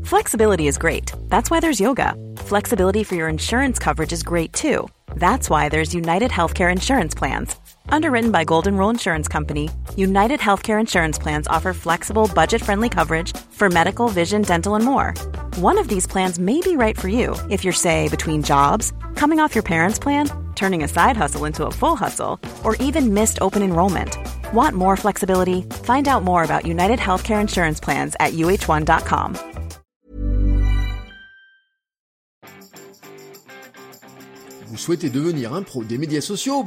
Flexibility is great. That's why there's yoga. Flexibility for your insurance coverage is great too. That's why there's United Healthcare Insurance Plans. Underwritten by Golden Rule Insurance Company, United Healthcare Insurance Plans offer flexible, budget-friendly coverage for medical, vision, dental, and more. One of these plans may be right for you if you're, say, between jobs, coming off your parents' plan, turning a side hustle into a full hustle, or even missed open enrollment. Want more flexibility? Find out more about United Healthcare Insurance Plans at uh1.com. Vous souhaitez devenir un pro des médias sociaux?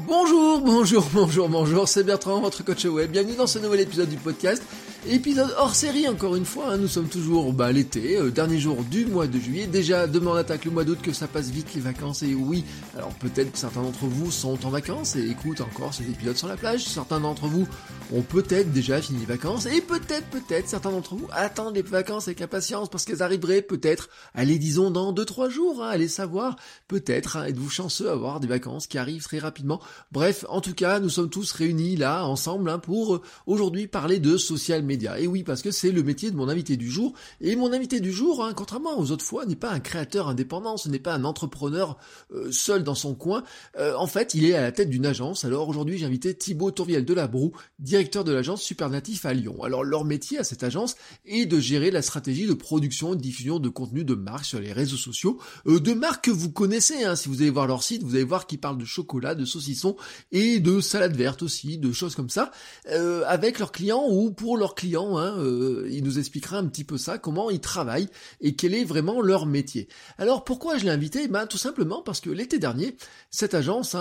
Bonjour, c'est Bertrand, votre coach web. Bienvenue dans ce nouvel épisode du podcast. Épisode hors série encore une fois, nous sommes toujours l'été, dernier jour du mois de juillet. Déjà, demain on attaque le mois d'août, que ça passe vite les vacances. Et oui, alors peut-être que certains d'entre vous sont en vacances et écoutent encore cet épisode sur la plage. Certains d'entre vous ont peut-être déjà fini les vacances. Et peut-être certains d'entre vous attendent les vacances avec impatience parce qu'elles arriveraient peut-être, allez disons dans 2-3 jours, allez savoir, peut-être, êtes-vous chanceux à avoir des vacances qui arrivent très rapidement. Bref, en tout cas, nous sommes tous réunis là, ensemble, pour aujourd'hui parler de social media. Et oui, parce que c'est le métier de mon invité du jour. Et mon invité du jour, contrairement aux autres fois, n'est pas un créateur indépendant, ce n'est pas un entrepreneur seul dans son coin. En fait, il est à la tête d'une agence. Alors aujourd'hui, j'ai invité Thibaut Tourviel de Labroue, directeur de l'agence Supernatif à Lyon. Alors leur métier à cette agence est de gérer la stratégie de production et de diffusion de contenu de marques sur les réseaux sociaux, de marques que vous connaissez. Si vous allez voir leur site, vous allez voir qu'ils parlent de chocolat, de saucisson et de salade verte aussi, de choses comme ça, avec leurs clients ou pour leurs clients. Il nous expliquera un petit peu ça, comment ils travaillent et quel est vraiment leur métier. Alors pourquoi je l'ai invité? Tout simplement parce que l'été dernier, cette agence,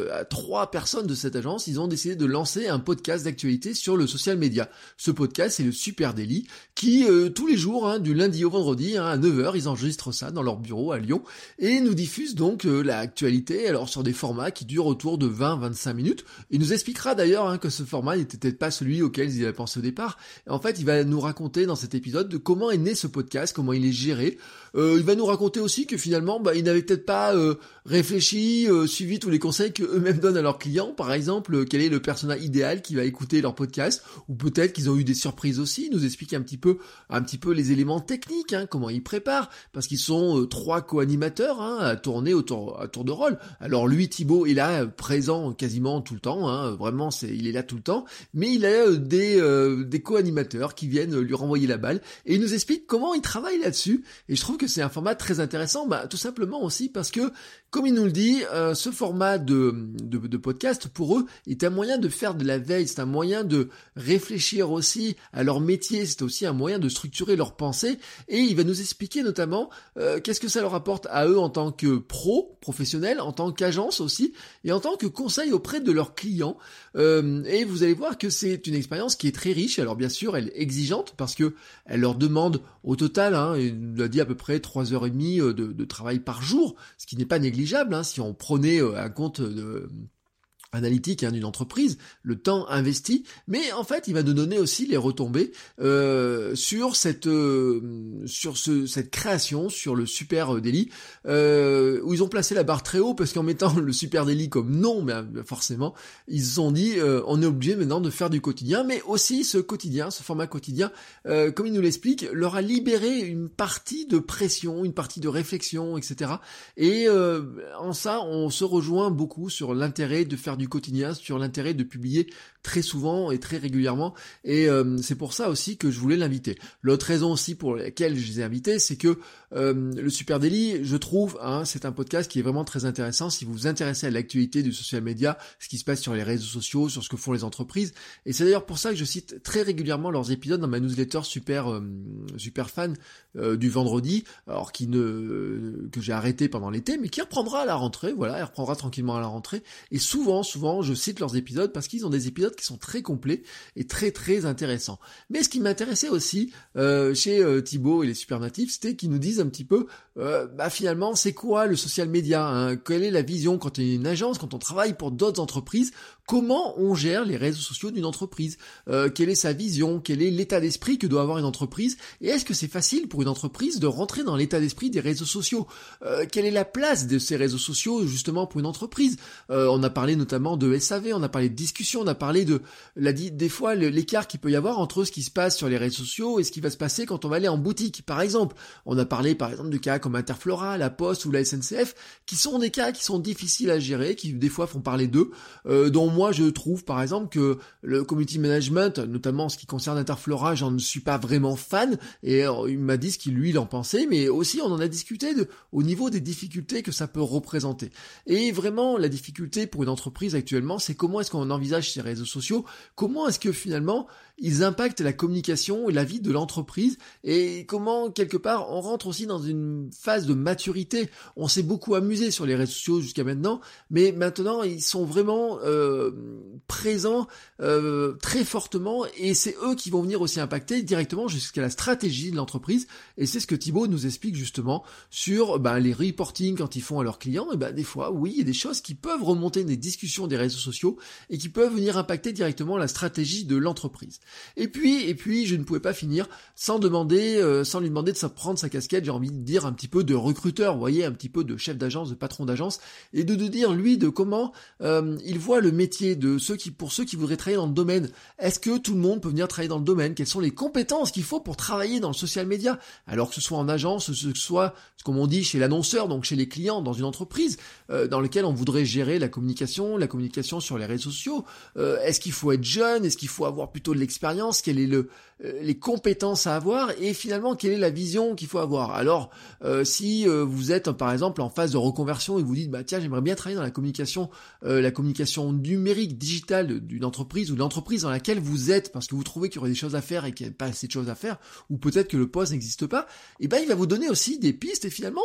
3 personnes de cette agence, ils ont décidé de lancer un podcast d'actualité sur le social media. Ce podcast, c'est le Super Daily, qui tous les jours, du lundi au vendredi, à 9h, ils enregistrent ça dans leur bureau à Lyon et nous diffusent donc l'actualité, alors sur des formats qui durent autour de 20-25 minutes. Il nous expliquera d'ailleurs que ce format n'était peut-être pas celui auquel ils avaient pensé au départ. En fait, il va nous raconter dans cet épisode de comment est né ce podcast, comment il est géré. Il va nous raconter aussi que finalement, ils n'avaient peut-être pas réfléchi, suivi tous les conseils qu'eux-mêmes donnent à leurs clients. Par exemple, quel est le persona idéal qui va écouter leur podcast, ou peut-être qu'ils ont eu des surprises aussi. Ils nous expliquent un petit peu les éléments techniques, comment ils préparent, parce qu'ils sont 3 co-animateurs à tourner à tour de rôle. Alors lui, Thibaut, est là présent quasiment tout le temps, vraiment, il est là tout le temps, mais il a des co-animateurs qui viennent lui renvoyer la balle et il nous explique comment il travaille là-dessus. Et je trouve que c'est un format très intéressant, tout simplement aussi parce que, comme il nous le dit, ce format de podcast pour eux est un moyen de faire de la veille, c'est un moyen de réfléchir aussi à leur métier, c'est aussi un moyen de structurer leurs pensées et il va nous expliquer notamment qu'est-ce que ça leur apporte à eux en tant que professionnels, en tant qu'agence aussi et en tant que conseil auprès de leurs clients. Et vous allez voir que c'est une expérience qui est très riche. Alors bien sûr, elle est exigeante parce que elle leur demande au total, il nous a dit à peu près 3h30 de travail par jour, ce qui n'est pas négligeable, si on prenait un compte analytique d'une entreprise, le temps investi, mais en fait il va nous donner aussi les retombées sur cette création, sur le Super Daily, où ils ont placé la barre très haut parce qu'en mettant le Super Daily comme nom, forcément ils se sont dit on est obligé maintenant de faire du quotidien, mais aussi ce format quotidien, comme il nous l'explique, leur a libéré une partie de pression, une partie de réflexion, etc. Et en ça on se rejoint beaucoup sur l'intérêt de faire du quotidien, sur l'intérêt de publier très souvent et très régulièrement, et c'est pour ça aussi que je voulais l'inviter. L'autre raison aussi pour laquelle je les ai invités, c'est que le Super Daily, je trouve, c'est un podcast qui est vraiment très intéressant si vous vous intéressez à l'actualité du social media, ce qui se passe sur les réseaux sociaux, sur ce que font les entreprises, et c'est d'ailleurs pour ça que je cite très régulièrement leurs épisodes dans ma newsletter super fan du vendredi, alors que j'ai arrêté pendant l'été, mais qui reprendra à la rentrée, elle reprendra tranquillement à la rentrée, et souvent je cite leurs épisodes parce qu'ils ont des épisodes qui sont très complets et très très intéressants. Mais ce qui m'intéressait aussi chez Thibaut et les Supernatifs, c'était qu'ils nous disent un petit peu finalement c'est quoi le social media, quelle est la vision quand on est une agence, quand on travaille pour d'autres entreprises, comment on gère les réseaux sociaux d'une entreprise, quelle est sa vision, quel est l'état d'esprit que doit avoir une entreprise, et est-ce que c'est facile pour une entreprise de rentrer dans l'état d'esprit des réseaux sociaux, quelle est la place de ces réseaux sociaux justement pour une entreprise. On a parlé notamment de SAV, on a parlé de discussion, on a parlé de des fois l'écart qu'il peut y avoir entre ce qui se passe sur les réseaux sociaux et ce qui va se passer quand on va aller en boutique par exemple. On a parlé par exemple de cas comme Interflora, la Poste ou la SNCF, qui sont des cas qui sont difficiles à gérer, qui des fois font parler d'eux, dont moi je trouve par exemple que le community management, notamment en ce qui concerne Interflora, j'en ne suis pas vraiment fan, et il m'a dit ce qu'il lui il en pensait, mais aussi on en a discuté au niveau des difficultés que ça peut représenter. Et vraiment la difficulté pour une entreprise actuellement, c'est comment est-ce qu'on envisage ces réseaux sociaux, comment est-ce que finalement ils impactent la communication et la vie de l'entreprise, et comment quelque part on rentre aussi dans une phase de maturité. On s'est beaucoup amusé sur les réseaux sociaux jusqu'à maintenant, mais maintenant ils sont vraiment présents très fortement, et c'est eux qui vont venir aussi impacter directement jusqu'à la stratégie de l'entreprise. Et c'est ce que Thibaut nous explique justement sur les reporting quand ils font à leurs clients. Et des fois oui, il y a des choses qui peuvent remonter des discussions des réseaux sociaux et qui peuvent venir impacter directement la stratégie de l'entreprise. Et puis je ne pouvais pas finir sans lui demander de prendre sa casquette, j'ai envie de dire un petit peu de recruteur, vous voyez, un petit peu de chef d'agence, de patron d'agence, et de dire lui de comment il voit le métier de pour ceux qui voudraient travailler dans le domaine. Est-ce que tout le monde peut venir travailler dans le domaine? Quelles sont les compétences qu'il faut pour travailler dans le social media? Alors que ce soit en agence, que ce soit, comme on dit, chez l'annonceur, donc chez les clients, dans une entreprise dans laquelle on voudrait gérer la communication sur les réseaux sociaux. Est-ce qu'il faut être jeune? Est-ce qu'il faut avoir plutôt de l'expérience? Quelles est les compétences à avoir? Et finalement, quelle est la vision qu'il faut avoir? Alors, si vous êtes par exemple en phase de reconversion et vous dites tiens, j'aimerais bien travailler dans la communication numérique, digitale d'une entreprise, ou de l'entreprise dans laquelle vous êtes, parce que vous trouvez qu'il y aurait des choses à faire et qu'il n'y a pas assez de choses à faire, ou peut-être que le poste n'existe pas, il va vous donner aussi des pistes, et finalement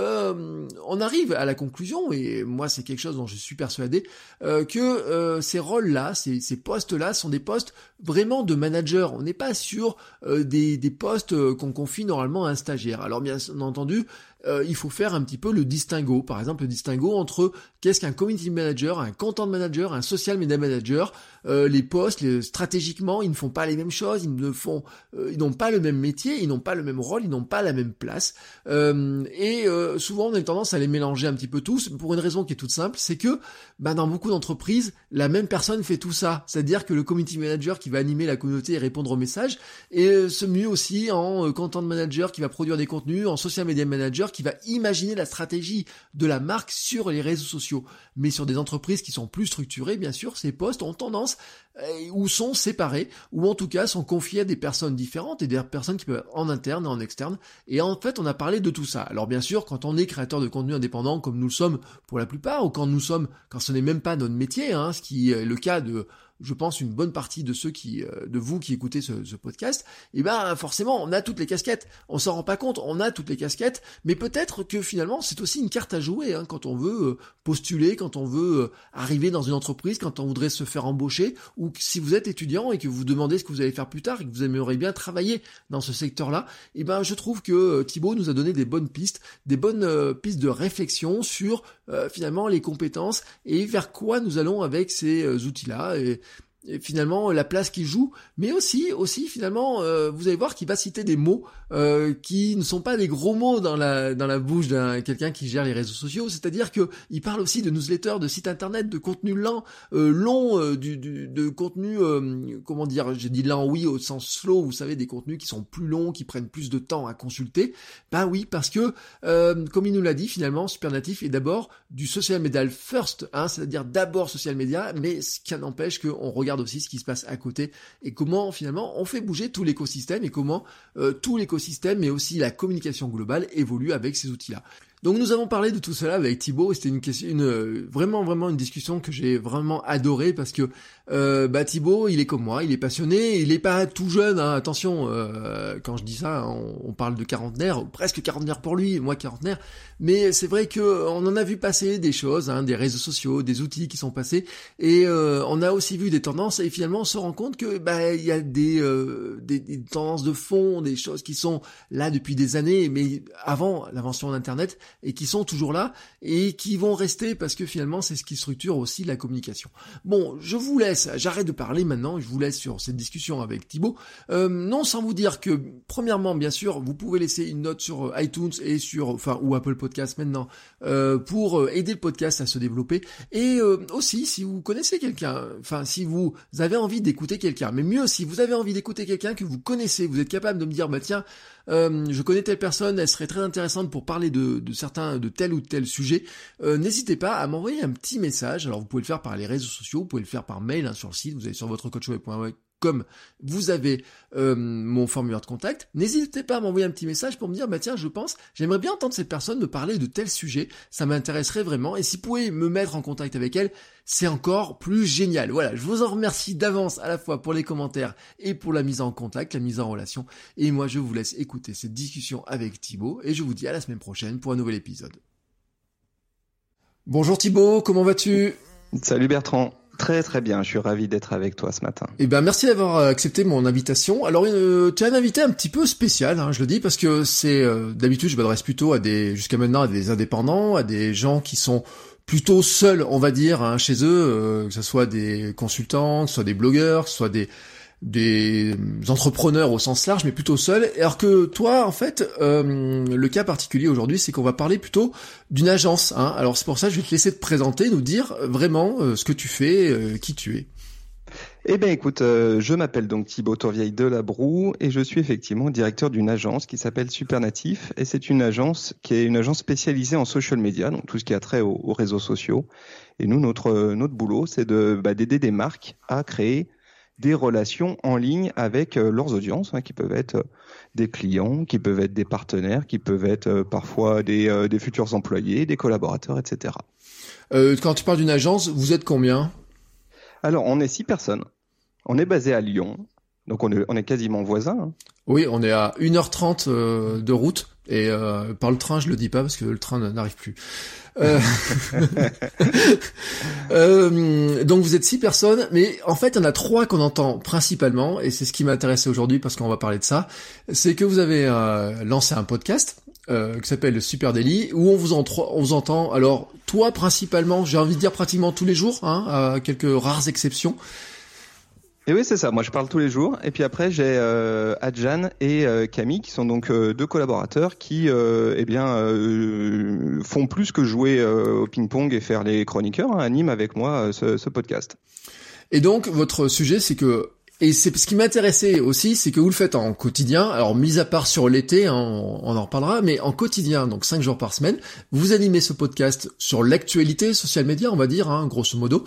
on arrive à la conclusion, et moi c'est quelque chose dont je suis persuadé, que ces rôles-là, ces postes-là sont des postes vraiment de manager. On n'est pas sur des postes qu'on confie normalement à un stagiaire. Alors bien entendu, il faut faire un petit peu le distinguo. Par exemple, le distinguo entre qu'est-ce qu'un community manager, un content manager, un social media manager. Les postes, stratégiquement, ils ne font pas les mêmes choses, ils n'ont pas le même métier, ils n'ont pas le même rôle, ils n'ont pas la même place. Souvent, on a tendance à les mélanger un petit peu tous, pour une raison qui est toute simple, c'est que dans beaucoup d'entreprises, la même personne fait tout ça. C'est-à-dire que le community manager qui va animer la communauté et répondre aux messages, et se mue aussi en content manager qui va produire des contenus, en social media manager qui va imaginer la stratégie de la marque sur les réseaux sociaux. Mais sur des entreprises qui sont plus structurées, bien sûr, ces postes ont tendance ou sont séparés, ou en tout cas sont confiés à des personnes différentes, et des personnes qui peuvent être en interne et en externe. Et en fait, on a parlé de tout ça. Alors bien sûr, quand on est créateur de contenu indépendant, comme nous le sommes pour la plupart, ou quand ce n'est même pas notre métier, ce qui est le cas de, je pense, une bonne partie de ceux de vous qui écoutez ce podcast, forcément, on a toutes les casquettes. On s'en rend pas compte, on a toutes les casquettes, mais peut-être que finalement, c'est aussi une carte à jouer, quand on veut postuler, quand on veut arriver dans une entreprise, quand on voudrait se faire embaucher, ou si vous êtes étudiant et que vous vous demandez ce que vous allez faire plus tard et que vous aimeriez bien travailler dans ce secteur-là, je trouve que Thibaut nous a donné des bonnes pistes de réflexion sur finalement les compétences et vers quoi nous allons avec ces outils-là. Et finalement la place qu'il joue, mais aussi finalement vous allez voir qu'il va citer des mots qui ne sont pas des gros mots dans la bouche d'un quelqu'un qui gère les réseaux sociaux, c'est-à-dire que il parle aussi de newsletters, de sites internet, de contenu lent, de contenu comment dire, j'ai dit lent oui au sens slow, vous savez, des contenus qui sont plus longs, qui prennent plus de temps à consulter. Oui, parce que comme il nous l'a dit, finalement Supernatif est d'abord du social media first, c'est-à-dire d'abord social media, mais ce qui n'empêche qu'on regarde aussi ce qui se passe à côté et comment finalement on fait bouger tout l'écosystème et comment tout l'écosystème mais aussi la communication globale évolue avec ces outils-là. Donc nous avons parlé de tout cela avec Thibaut, et c'était vraiment une discussion que j'ai vraiment adorée, parce que Thibaut, il est comme moi, il est passionné, il est pas tout jeune, attention, quand je dis ça, on parle de quarantenaire, ou presque quarantenaire pour lui, moi quarantenaire, mais c'est vrai que on en a vu passer des choses, des réseaux sociaux, des outils qui sont passés, et on a aussi vu des tendances, et finalement on se rend compte que il y a des tendances de fond, des choses qui sont là depuis des années, mais avant l'invention d'Internet, et qui sont toujours là et qui vont rester parce que finalement c'est ce qui structure aussi la communication. Bon, je vous laisse, j'arrête de parler maintenant, je vous laisse sur cette discussion avec Thibaut. Non sans vous dire que premièrement bien sûr vous pouvez laisser une note sur iTunes et ou Apple Podcast maintenant pour aider le podcast à se développer et aussi si vous connaissez quelqu'un, si vous avez envie d'écouter quelqu'un, mais mieux si vous avez envie d'écouter quelqu'un que vous connaissez, vous êtes capable de me dire tiens je connais telle personne, elle serait très intéressante pour parler de tel ou tel sujet, n'hésitez pas à m'envoyer un petit message. Alors vous pouvez le faire par les réseaux sociaux, vous pouvez le faire par mail sur le site, vous allez sur votrecoachweb.com, vous avez mon formulaire de contact, n'hésitez pas à m'envoyer un petit message pour me dire tiens j'aimerais bien entendre cette personne me parler de tel sujet, ça m'intéresserait vraiment, et si vous pouvez me mettre en contact avec elle, c'est encore plus génial. Voilà, je vous en remercie d'avance à la fois pour les commentaires et pour la mise en contact, la mise en relation, et moi je vous laisse écouter cette discussion avec Thibaut, et je vous dis à la semaine prochaine pour un nouvel épisode. Bonjour Thibaut, comment vas-tu ? Salut Bertrand. Très très bien, je suis ravi d'être avec toi ce matin. Merci d'avoir accepté mon invitation. Alors tu as un invité un petit peu spécial, je le dis parce que c'est d'habitude je m'adresse plutôt jusqu'à maintenant à des indépendants, à des gens qui sont plutôt seuls, on va dire, chez eux, que ce soit des consultants, que ce soit des blogueurs, que ce soit des entrepreneurs au sens large, mais plutôt seuls. Alors que toi, en fait, le cas particulier aujourd'hui, c'est qu'on va parler plutôt d'une agence. Alors c'est pour ça que je vais te laisser te présenter, nous dire vraiment ce que tu fais, qui tu es. Eh bien écoute, je m'appelle donc Thibaut Tourvieille de Labroue et je suis effectivement directeur d'une agence qui s'appelle Supernatif, et c'est une agence qui est une agence spécialisée en social media, donc tout ce qui a trait aux réseaux sociaux. Et nous, notre boulot, c'est d'aider des marques à créer des relations en ligne avec leurs audiences, qui peuvent être des clients, qui peuvent être des partenaires, qui peuvent être parfois des futurs employés, des collaborateurs, etc. Quand tu parles d'une agence, vous êtes combien ? Alors, on est 6 personnes. On est basé à Lyon, donc on est quasiment voisins. Oui, on est à 1h30 de route, et par le train, je le dis pas parce que le train n'arrive plus. Donc vous êtes 6 personnes, mais en fait il y en a 3 qu'on entend principalement, et c'est ce qui m'intéressait aujourd'hui parce qu'on va parler de ça. C'est que vous avez lancé un podcast qui s'appelle le Super Daily, où on vous entend. Alors toi principalement, j'ai envie de dire pratiquement tous les jours, à quelques rares exceptions. Et oui, c'est ça. Moi, je parle tous les jours. Et puis après, j'ai Adjan et Camille, qui sont donc 2 collaborateurs qui, font plus que jouer au ping-pong et faire les chroniqueurs, animent avec moi ce podcast. Et donc, votre sujet, et c'est ce qui m'intéressait aussi, c'est que vous le faites en quotidien. Alors, mis à part sur l'été, on en reparlera, mais en quotidien, donc 5 jours par semaine, vous animez ce podcast sur l'actualité social media, on va dire, grosso modo.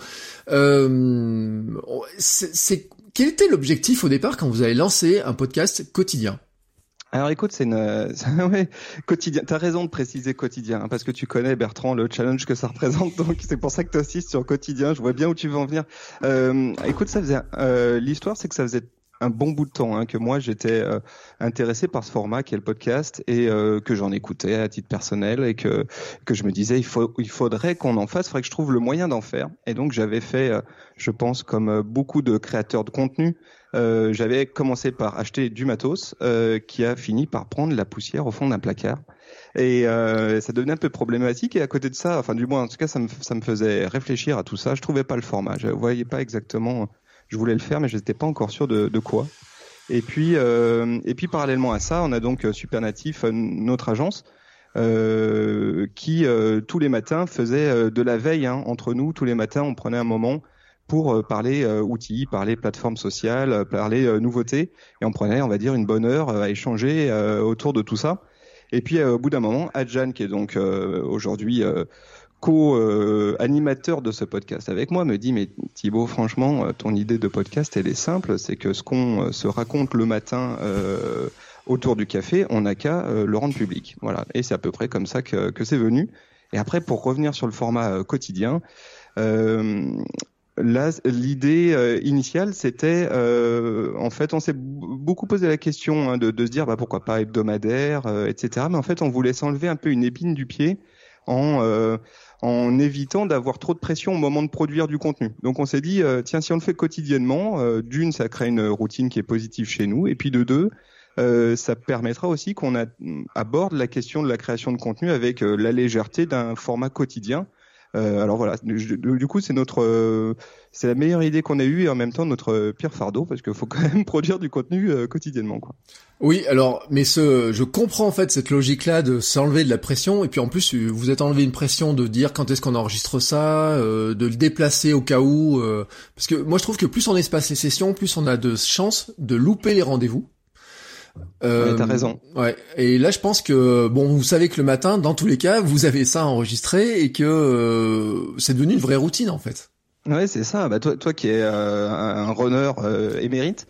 Quel était l'objectif au départ quand vous avez lancé un podcast quotidien ? Alors écoute, ouais, quotidien. T'as raison de préciser quotidien, parce que tu connais, Bertrand, le challenge que ça représente, donc c'est pour ça que t'insistes sur quotidien. Je vois bien où tu veux en venir. Écoute, l'histoire, c'est que ça faisait un bon bout de temps que moi j'étais intéressé par ce format qui est le podcast, et que j'en écoutais à titre personnel, et que je me disais il faudrait qu'on en fasse, il faudrait que je trouve le moyen d'en faire. Et donc j'avais fait, je pense comme beaucoup de créateurs de contenu, j'avais commencé par acheter du matos qui a fini par prendre la poussière au fond d'un placard, et ça devenait un peu problématique. Et à côté de ça, enfin du moins en tout cas ça me faisait réfléchir à tout ça. Je trouvais pas le format, je voyais pas exactement. Je voulais le faire, mais je n'étais pas encore sûr de quoi. Et puis parallèlement à ça, on a donc Supernatif, notre agence, qui tous les matins faisait de la veille entre nous. Tous les matins, on prenait un moment pour parler outils, parler plateformes sociales, parler nouveautés, et on prenait, on va dire, une bonne heure à échanger autour de tout ça. Et puis au bout d'un moment, Adjan, qui est donc aujourd'hui co-animateur de ce podcast avec moi, me dit mais Thibaut, franchement, ton idée de podcast, elle est simple, c'est que ce qu'on se raconte le matin autour du café, on n'a qu'à le rendre public. Voilà, et c'est à peu près comme ça que c'est venu. Et après, pour revenir sur le format quotidien, là, l'idée initiale, c'était, en fait, on s'est beaucoup posé la question de se dire pourquoi pas hebdomadaire, etc. Mais en fait, on voulait s'enlever un peu une épine du pied en évitant d'avoir trop de pression au moment de produire du contenu. Donc on s'est dit, tiens, si on le fait quotidiennement, d'une, ça crée une routine qui est positive chez nous, et puis de deux, ça permettra aussi qu'on aborde la question de la création de contenu avec la légèreté d'un format quotidien. Alors voilà, du coup c'est c'est la meilleure idée qu'on a eue et en même temps notre pire fardeau parce qu'il faut quand même produire du contenu quotidiennement, quoi. Oui, alors, mais je comprends en fait cette logique-là de s'enlever de la pression, et puis en plus vous êtes enlevé une pression de dire quand est-ce qu'on enregistre ça, de le déplacer au cas où, parce que moi je trouve que plus on espace les sessions, plus on a de chances de louper les rendez-vous. Ouais, t'as raison. Ouais. Et là, je pense que vous savez que le matin, dans tous les cas, vous avez ça enregistré et que c'est devenu une vraie routine en fait. Ouais, c'est ça. Bah toi qui es un runner émérite,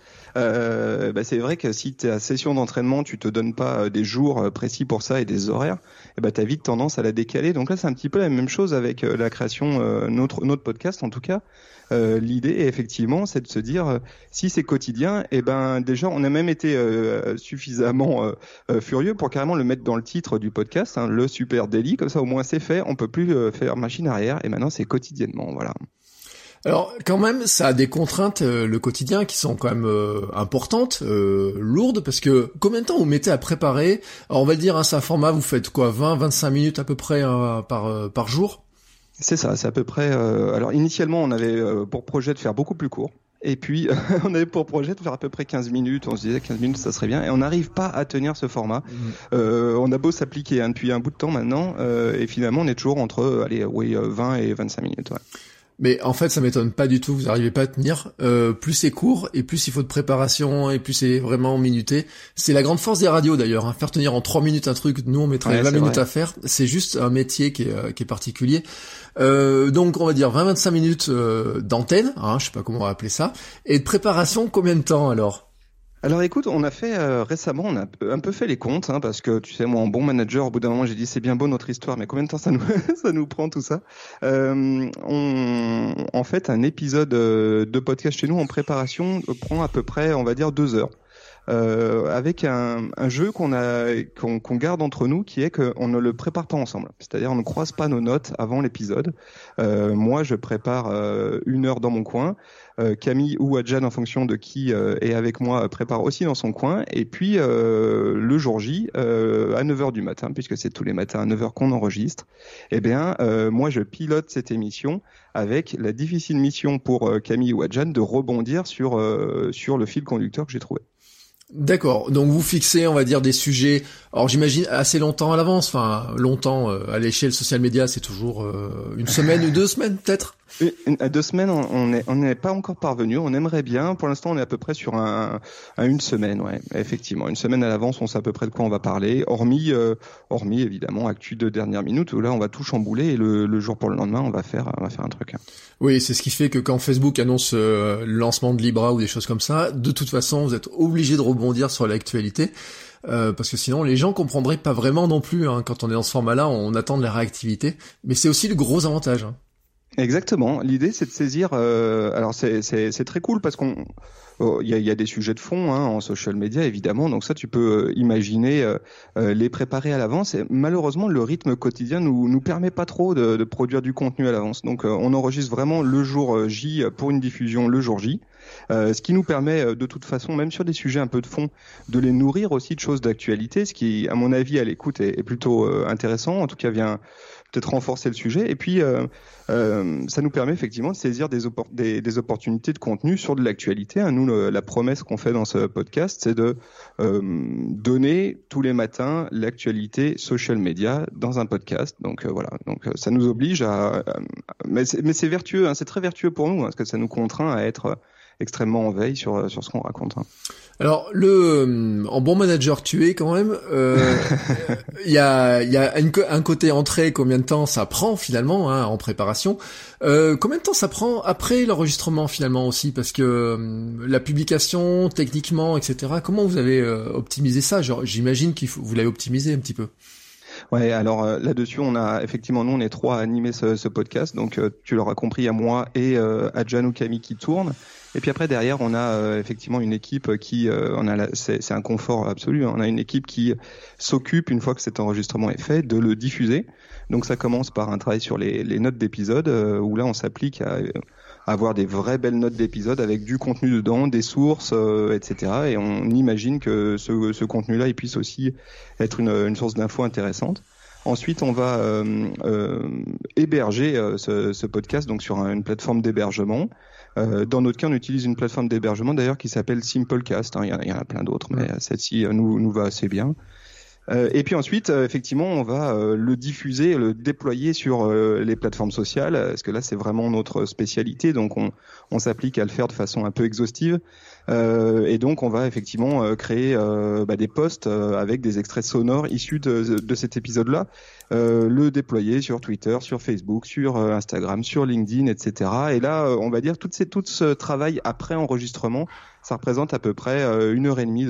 c'est vrai que si t'es à session d'entraînement, tu te donnes pas des jours précis pour ça et des horaires, et t'as vite tendance à la décaler. Donc là, c'est un petit peu la même chose avec la création notre podcast en tout cas. L'idée, effectivement, c'est de se dire si c'est quotidien, déjà, on a même été suffisamment furieux pour carrément le mettre dans le titre du podcast, hein, le Super Daily. Comme ça, au moins, c'est fait. On peut plus faire machine arrière. Et maintenant, c'est quotidiennement. Voilà. Alors quand même, ça a des contraintes le quotidien qui sont quand même importantes, lourdes, parce que combien de temps vous mettez à préparer? Alors on va le dire, hein, c'est un format, vous faites quoi, 20-25 minutes à peu près par jour? C'est ça, c'est à peu près. Alors initialement, on avait pour projet de faire beaucoup plus court. Et puis, on avait pour projet de faire à peu près 15 minutes. On se disait 15 minutes, ça serait bien. Et on n'arrive pas à tenir ce format. On a beau s'appliquer depuis un bout de temps maintenant. Et finalement, on est toujours entre 20 et 25 minutes. Ouais. Mais en fait, ça m'étonne pas du tout. Vous n'arrivez pas à tenir. Plus c'est court et plus il faut de préparation et plus c'est vraiment minuté. C'est la grande force des radios d'ailleurs. Hein. Faire tenir en 3 minutes un truc, nous on mettrait 20 minutes à faire. C'est juste un métier qui est particulier. Donc on va dire 20-25 minutes d'antenne. Hein, je sais pas comment on va appeler ça. Et de préparation, combien de temps alors ? Alors écoute, on a fait récemment, on a un peu fait les comptes, hein, parce que tu sais, moi en bon manager, au bout d'un moment j'ai dit c'est bien beau notre histoire, mais combien de temps ça nous prend tout ça. En fait, un épisode de podcast chez nous en préparation prend à peu près, on va dire 2 heures. Avec un jeu qu'on garde entre nous, qui est qu'on ne le prépare pas ensemble. C'est-à-dire on ne croise pas nos notes avant l'épisode. Moi, je prépare 1 heure dans mon coin. Camille ou Adjan, en fonction de qui est avec moi, prépare aussi dans son coin. Et puis le jour J, à 9h du matin, puisque c'est tous les matins à 9h qu'on enregistre, moi je pilote cette émission avec la difficile mission pour Camille ou Adjan de rebondir sur le fil conducteur que j'ai trouvé. D'accord, donc vous fixez, on va dire, des sujets, alors j'imagine assez longtemps à l'avance, enfin longtemps à l'échelle social media, c'est toujours 1 semaine ou 2 semaines peut-être. À 2 semaines, on n'est pas encore parvenu. On aimerait bien. Pour l'instant, on est à peu près sur 1 semaine. Ouais, effectivement, 1 semaine à l'avance, on sait à peu près de quoi on va parler. Hormis évidemment, actu de dernière minute où là, on va tout chambouler et le jour pour le lendemain, on va faire un truc. Oui, c'est ce qui fait que quand Facebook annonce le lancement de Libra ou des choses comme ça, de toute façon, vous êtes obligé de rebondir sur l'actualité. Parce que sinon les gens comprendraient pas vraiment non plus. Hein. Quand on est dans ce format-là, on attend de la réactivité. Mais c'est aussi le gros avantage. Hein. Exactement. L'idée, c'est de saisir. Alors, c'est très cool parce qu'on y a des sujets de fond en social media évidemment. Donc ça, tu peux imaginer les préparer à l'avance. Et malheureusement, le rythme quotidien nous permet pas trop de produire du contenu à l'avance. Donc, on enregistre vraiment le jour J pour une diffusion le jour J. Ce qui nous permet de toute façon, même sur des sujets un peu de fond, de les nourrir aussi de choses d'actualité. Ce qui, à mon avis, à l'écoute, est plutôt intéressant. En tout cas, vient peut-être renforcer le sujet. Et puis, ça nous permet effectivement de saisir des opportunités de contenu sur de l'actualité. Nous, la promesse qu'on fait dans ce podcast, c'est de donner tous les matins l'actualité social media dans un podcast. Donc voilà. Donc ça nous oblige mais c'est vertueux. C'est très vertueux pour nous parce que ça nous contraint à être extrêmement en veille sur ce qu'on raconte. Alors en bon manager tu es quand même, il y a un côté entrée, combien de temps ça prend finalement en préparation, combien de temps ça prend après l'enregistrement finalement aussi, parce que la publication techniquement etc. Comment vous avez optimisé ça? Genre, j'imagine vous l'avez optimisé un petit peu. Ouais, alors là-dessus, on a effectivement, nous on est 3 à animer ce podcast, donc tu l'auras compris, il y a moi et Adjan ou Camille qui tournent. Et puis après derrière, on a effectivement une équipe qui, c'est un confort absolu. On a une équipe qui s'occupe, une fois que cet enregistrement est fait, de le diffuser. Donc ça commence par un travail sur les notes d'épisode, où là on s'applique à avoir des vraies belles notes d'épisode avec du contenu dedans, des sources, etc. Et on imagine que ce contenu-là, il puisse aussi être une source d'infos intéressante. Ensuite, on va héberger ce podcast donc sur une plateforme d'hébergement. Dans notre cas, on utilise une plateforme d'hébergement d'ailleurs qui s'appelle Simplecast. Il y en a plein d'autres, mais celle-ci nous va assez bien. Et puis ensuite, effectivement, on va le diffuser, le déployer sur les plateformes sociales, parce que là, c'est vraiment notre spécialité, donc on s'applique à le faire de façon un peu exhaustive. Et donc, on va effectivement créer des posts avec des extraits sonores issus de cet épisode-là, le déployer sur Twitter, sur Facebook, sur Instagram, sur LinkedIn, etc. Et là, on va dire tout ce travail après enregistrement, ça représente à peu près 1h30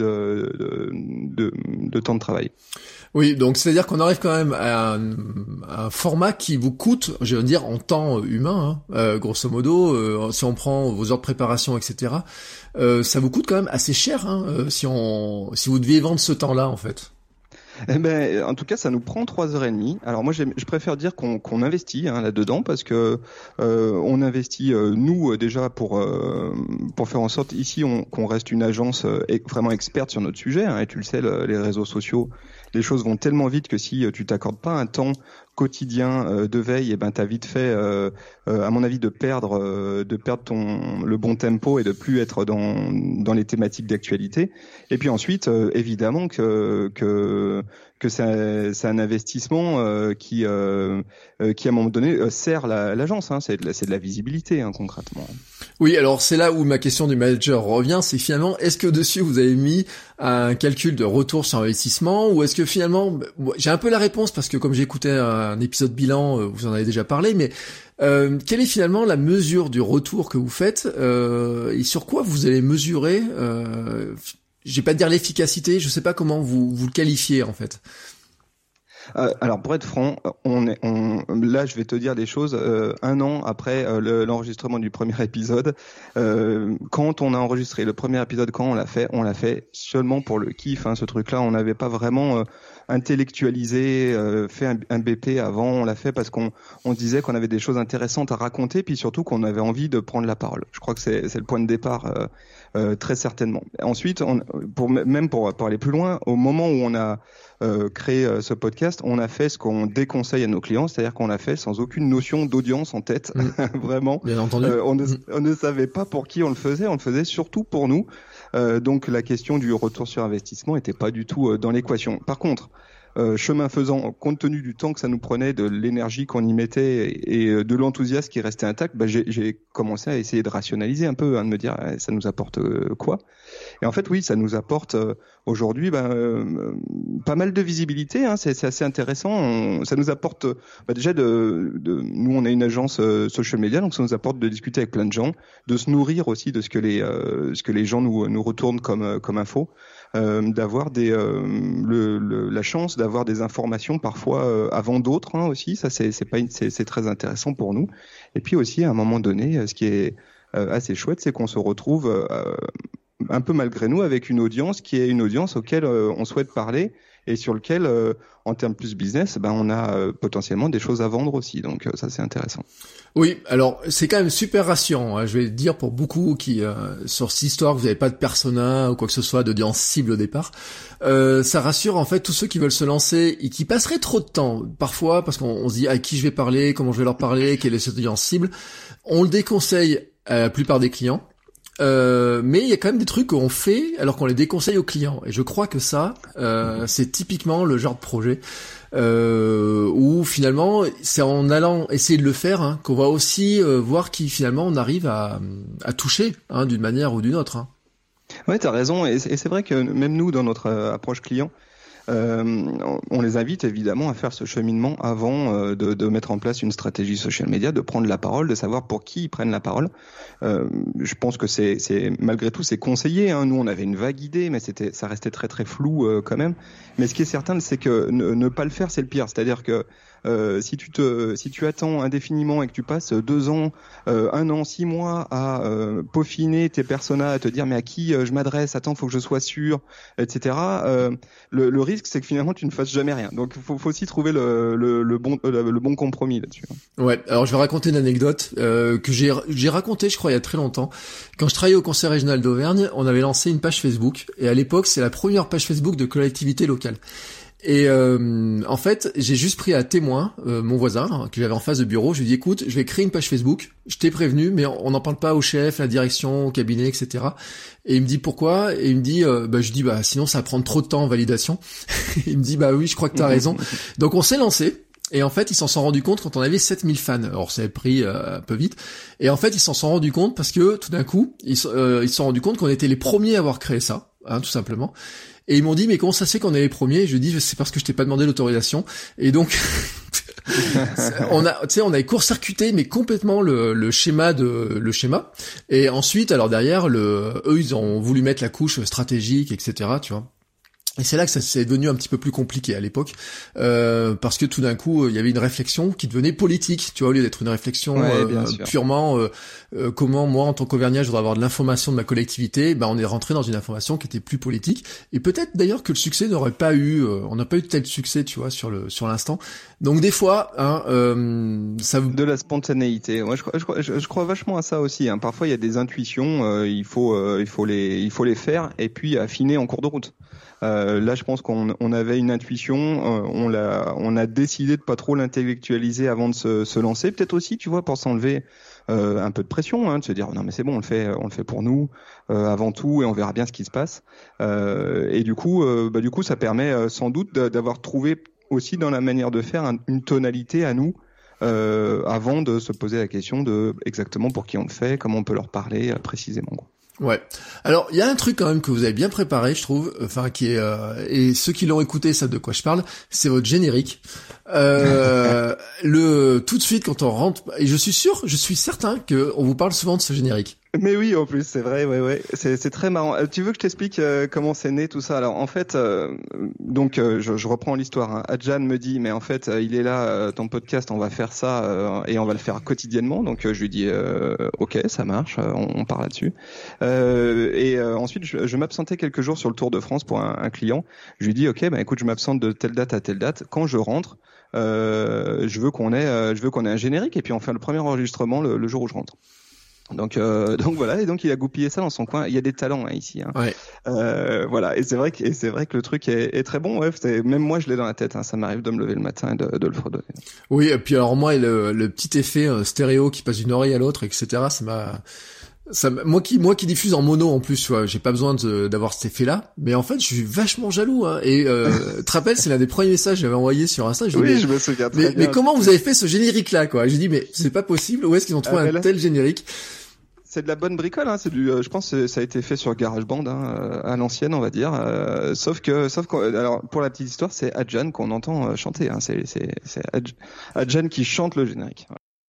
de temps de travail. Oui, donc c'est-à-dire qu'on arrive quand même à un format qui vous coûte, je veux dire, en temps humain, grosso modo, si on prend vos heures de préparation, etc., ça vous coûte quand même assez cher, si vous deviez vendre ce temps-là, en fait. Eh ben, en tout cas, ça nous prend 3h30. Alors moi, je préfère dire qu'on investit là-dedans parce que on investit nous déjà pour faire en sorte ici qu'on reste une agence vraiment experte sur notre sujet. Et tu le sais, les réseaux sociaux, les choses vont tellement vite que si tu t'accordes pas un temps quotidien de veille, et ben t'as vite fait, à mon avis, de perdre le bon tempo et de plus être dans les thématiques d'actualité. Et puis ensuite, évidemment que c'est un investissement qui à un moment donné sert l'agence. C'est de la visibilité concrètement. Oui, alors c'est là où ma question du manager revient, c'est finalement, est-ce que dessus vous avez mis un calcul de retour sur investissement, ou est-ce que finalement, j'ai un peu la réponse parce que comme j'écoutais un épisode bilan, vous en avez déjà parlé, mais quelle est finalement la mesure du retour que vous faites, et sur quoi vous allez mesurer, je vais pas dire l'efficacité, je sais pas comment vous le qualifiez en fait. Alors pour être franc, là je vais te dire des choses. 1 an après l'enregistrement du premier épisode, quand on a enregistré le premier épisode, quand on l'a fait seulement pour le kiff. Ce truc-là, on n'avait pas vraiment intellectualisé, fait un BP avant. On l'a fait parce qu'on disait qu'on avait des choses intéressantes à raconter, puis surtout qu'on avait envie de prendre la parole. Je crois que c'est le point de départ, très certainement. Ensuite, pour aller plus loin, au moment où on a créé ce podcast, on a fait ce qu'on déconseille à nos clients, c'est-à-dire qu'on l'a fait sans aucune notion d'audience en tête, vraiment. Bien entendu. On ne savait pas pour qui on le faisait surtout pour nous. Donc la question du retour sur investissement était pas du tout dans l'équation. Par contre, chemin faisant, compte tenu du temps que ça nous prenait, de l'énergie qu'on y mettait et de l'enthousiasme qui restait intact, j'ai commencé à essayer de rationaliser un peu, de me dire ça nous apporte quoi. Et en fait, oui, ça nous apporte aujourd'hui pas mal de visibilité. C'est assez intéressant. Ça nous apporte déjà nous, on est une agence social media, donc ça nous apporte de discuter avec plein de gens, de se nourrir aussi de ce que les gens nous retournent comme info. D'avoir la chance d'avoir des informations parfois avant d'autres aussi, ça c'est très intéressant pour nous. Et puis aussi à un moment donné, ce qui est assez chouette, c'est qu'on se retrouve un peu malgré nous avec une audience qui est une audience auquel on souhaite parler et sur lequel en termes plus business, on a potentiellement des choses à vendre aussi. Donc ça c'est intéressant. Oui, alors c'est quand même super rassurant. Je vais dire pour beaucoup qui sur cette histoire, vous n'avez pas de persona ou quoi que ce soit d'audience cible au départ. Ça rassure en fait tous ceux qui veulent se lancer et qui passeraient trop de temps parfois parce qu'on se dit à qui je vais parler, comment je vais leur parler, quelle est cette audience cible. On le déconseille à la plupart des clients. Mais il y a quand même des trucs qu'on fait alors qu'on les déconseille aux clients. Et je crois que ça, c'est typiquement le genre de projet où finalement, c'est en allant essayer de le faire qu'on va aussi voir qui finalement on arrive à toucher d'une manière ou d'une autre. Ouais, t'as raison. Et c'est vrai que même nous, dans notre approche client, on les invite évidemment à faire ce cheminement avant de mettre en place une stratégie social media, de prendre la parole, de savoir pour qui ils prennent la parole. Je pense que c'est malgré tout c'est conseillé. Nous on avait une vague idée, mais ça restait très très flou quand même. Mais ce qui est certain, c'est que ne pas le faire, c'est le pire. C'est-à-dire que si tu attends indéfiniment et que tu passes 2 ans, 1 an, 6 mois à peaufiner tes personas, à te dire mais à qui je m'adresse, attends, faut que je sois sûr, etc. Le risque risque, c'est que finalement tu ne fasses jamais rien. Donc faut aussi trouver le bon compromis là-dessus. Ouais. Alors je vais raconter une anecdote que j'ai racontée, je crois, il y a très longtemps. Quand je travaillais au Conseil régional d'Auvergne, on avait lancé une page Facebook, et à l'époque, c'est la première page Facebook de collectivité locale. Et en fait, j'ai juste pris à témoin mon voisin que j'avais en face de bureau. Je lui ai dit, écoute, je vais créer une page Facebook. Je t'ai prévenu, mais on n'en parle pas au chef, à la direction, au cabinet, etc. Et il me dit pourquoi ? Et il me dit, je dis, sinon ça va prendre trop de temps en validation. Il me dit, oui, je crois que t'as raison. Donc on s'est lancé. Et en fait, ils s'en sont rendus compte quand on avait 7000 fans. Alors, ça a pris un peu vite. Et en fait, ils s'en sont rendus compte parce que, tout d'un coup, ils se sont rendus compte qu'on était les premiers à avoir créé ça, tout simplement. Et ils m'ont dit, mais comment ça se fait qu'on est les premiers ? Je lui ai dit, c'est parce que je t'ai pas demandé l'autorisation. Et donc, on a court-circuité, mais complètement le schéma. Et ensuite, alors derrière, eux, ils ont voulu mettre la couche stratégique, etc., tu vois. Et c'est là que ça s'est devenu un petit peu plus compliqué à l'époque, parce que tout d'un coup, il y avait une réflexion qui devenait politique, tu vois, au lieu d'être une réflexion purement comment moi, en tant qu'Auvergnat, je voudrais avoir de l'information de ma collectivité. On est rentré dans une information qui était plus politique, et peut-être d'ailleurs que le succès n'aurait pas eu, on n'a pas eu tel succès, tu vois, sur l'instant. Donc des fois, ça de la spontanéité. Moi, je crois vachement à ça aussi. Parfois, il y a des intuitions, il faut les faire et puis affiner en cours de route. Là, je pense qu'on avait une intuition, on a décidé de pas trop l'intellectualiser avant de se lancer. Peut-être aussi, tu vois, pour s'enlever un peu de pression, de se dire non mais c'est bon, on le fait pour nous avant tout, et on verra bien ce qui se passe. Et du coup, ça permet sans doute d'avoir trouvé aussi dans la manière de faire une tonalité à nous. Avant de se poser la question de exactement pour qui on le fait, comment on peut leur parler précisément. Ouais. Alors, il y a un truc quand même que vous avez bien préparé, je trouve, qui est et ceux qui l'ont écouté savent de quoi je parle, c'est votre générique. Tout de suite quand on rentre, et je suis certain que on vous parle souvent de ce générique. Mais oui, en plus, c'est vrai, ouais. C'est très marrant. Tu veux que je t'explique comment c'est né tout ça? Alors, en fait, je reprends l'histoire. Adjan me dit, mais en fait, il est là, ton podcast, on va faire ça et on va le faire quotidiennement. Donc, je lui dis, ok, ça marche, on part là-dessus. Ensuite, je m'absentais quelques jours sur le Tour de France pour un client. Je lui dis, ok, écoute, je m'absente de telle date à telle date. Quand je rentre, je veux qu'on ait un générique et puis on fait le premier enregistrement le jour où je rentre. Donc voilà, et donc il a goupillé ça dans son coin. Il y a des talents ici. Ouais. Voilà, et c'est vrai que le truc est très bon. Ouais, même moi je l'ai dans la tête. Ça m'arrive de me lever le matin et de le fredonner. Oui, et puis alors moi le petit effet stéréo qui passe d'une oreille à l'autre, etc. Moi qui diffuse en mono en plus, tu vois, j'ai pas besoin d'avoir cet effet-là. Mais en fait, je suis vachement jaloux. Et tu te rappelles, c'est l'un des premiers messages que j'avais envoyé sur Insta. Je me souviens très bien. Mais comment vous avez fait ce générique-là, quoi? Je dis mais c'est pas possible. Où est-ce qu'ils ont trouvé un tel générique? C'est de la bonne bricole, je pense que ça a été fait sur GarageBand, à l'ancienne, on va dire. Sauf que, alors, pour la petite histoire, c'est Adjan qu'on entend chanter, C'est Adjan qui chante le générique.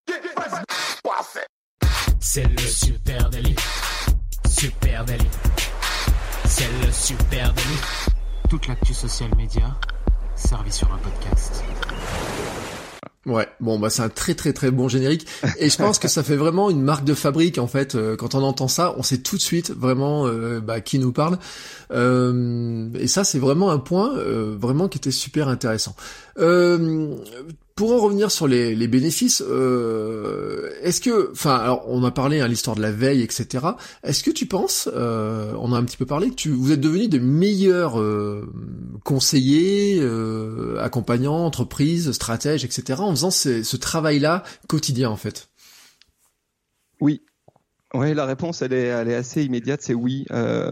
C'est le super délit. Super délit. C'est le super délit. Toute l'actu social média servie sur un podcast. Ouais, c'est un très très très bon générique, et je pense que ça fait vraiment une marque de fabrique en fait. Quand on entend ça, on sait tout de suite vraiment qui nous parle, et ça c'est vraiment un point vraiment qui était super intéressant. Pour en revenir sur les bénéfices, est-ce que, alors on a parlé l'histoire de la veille, etc. Est-ce que tu penses, on a un petit peu parlé, que vous êtes devenus de meilleurs conseillers, accompagnants, entreprises, stratèges, etc. en faisant ce travail-là quotidien en fait? Oui. Ouais, la réponse elle est assez immédiate, c'est oui.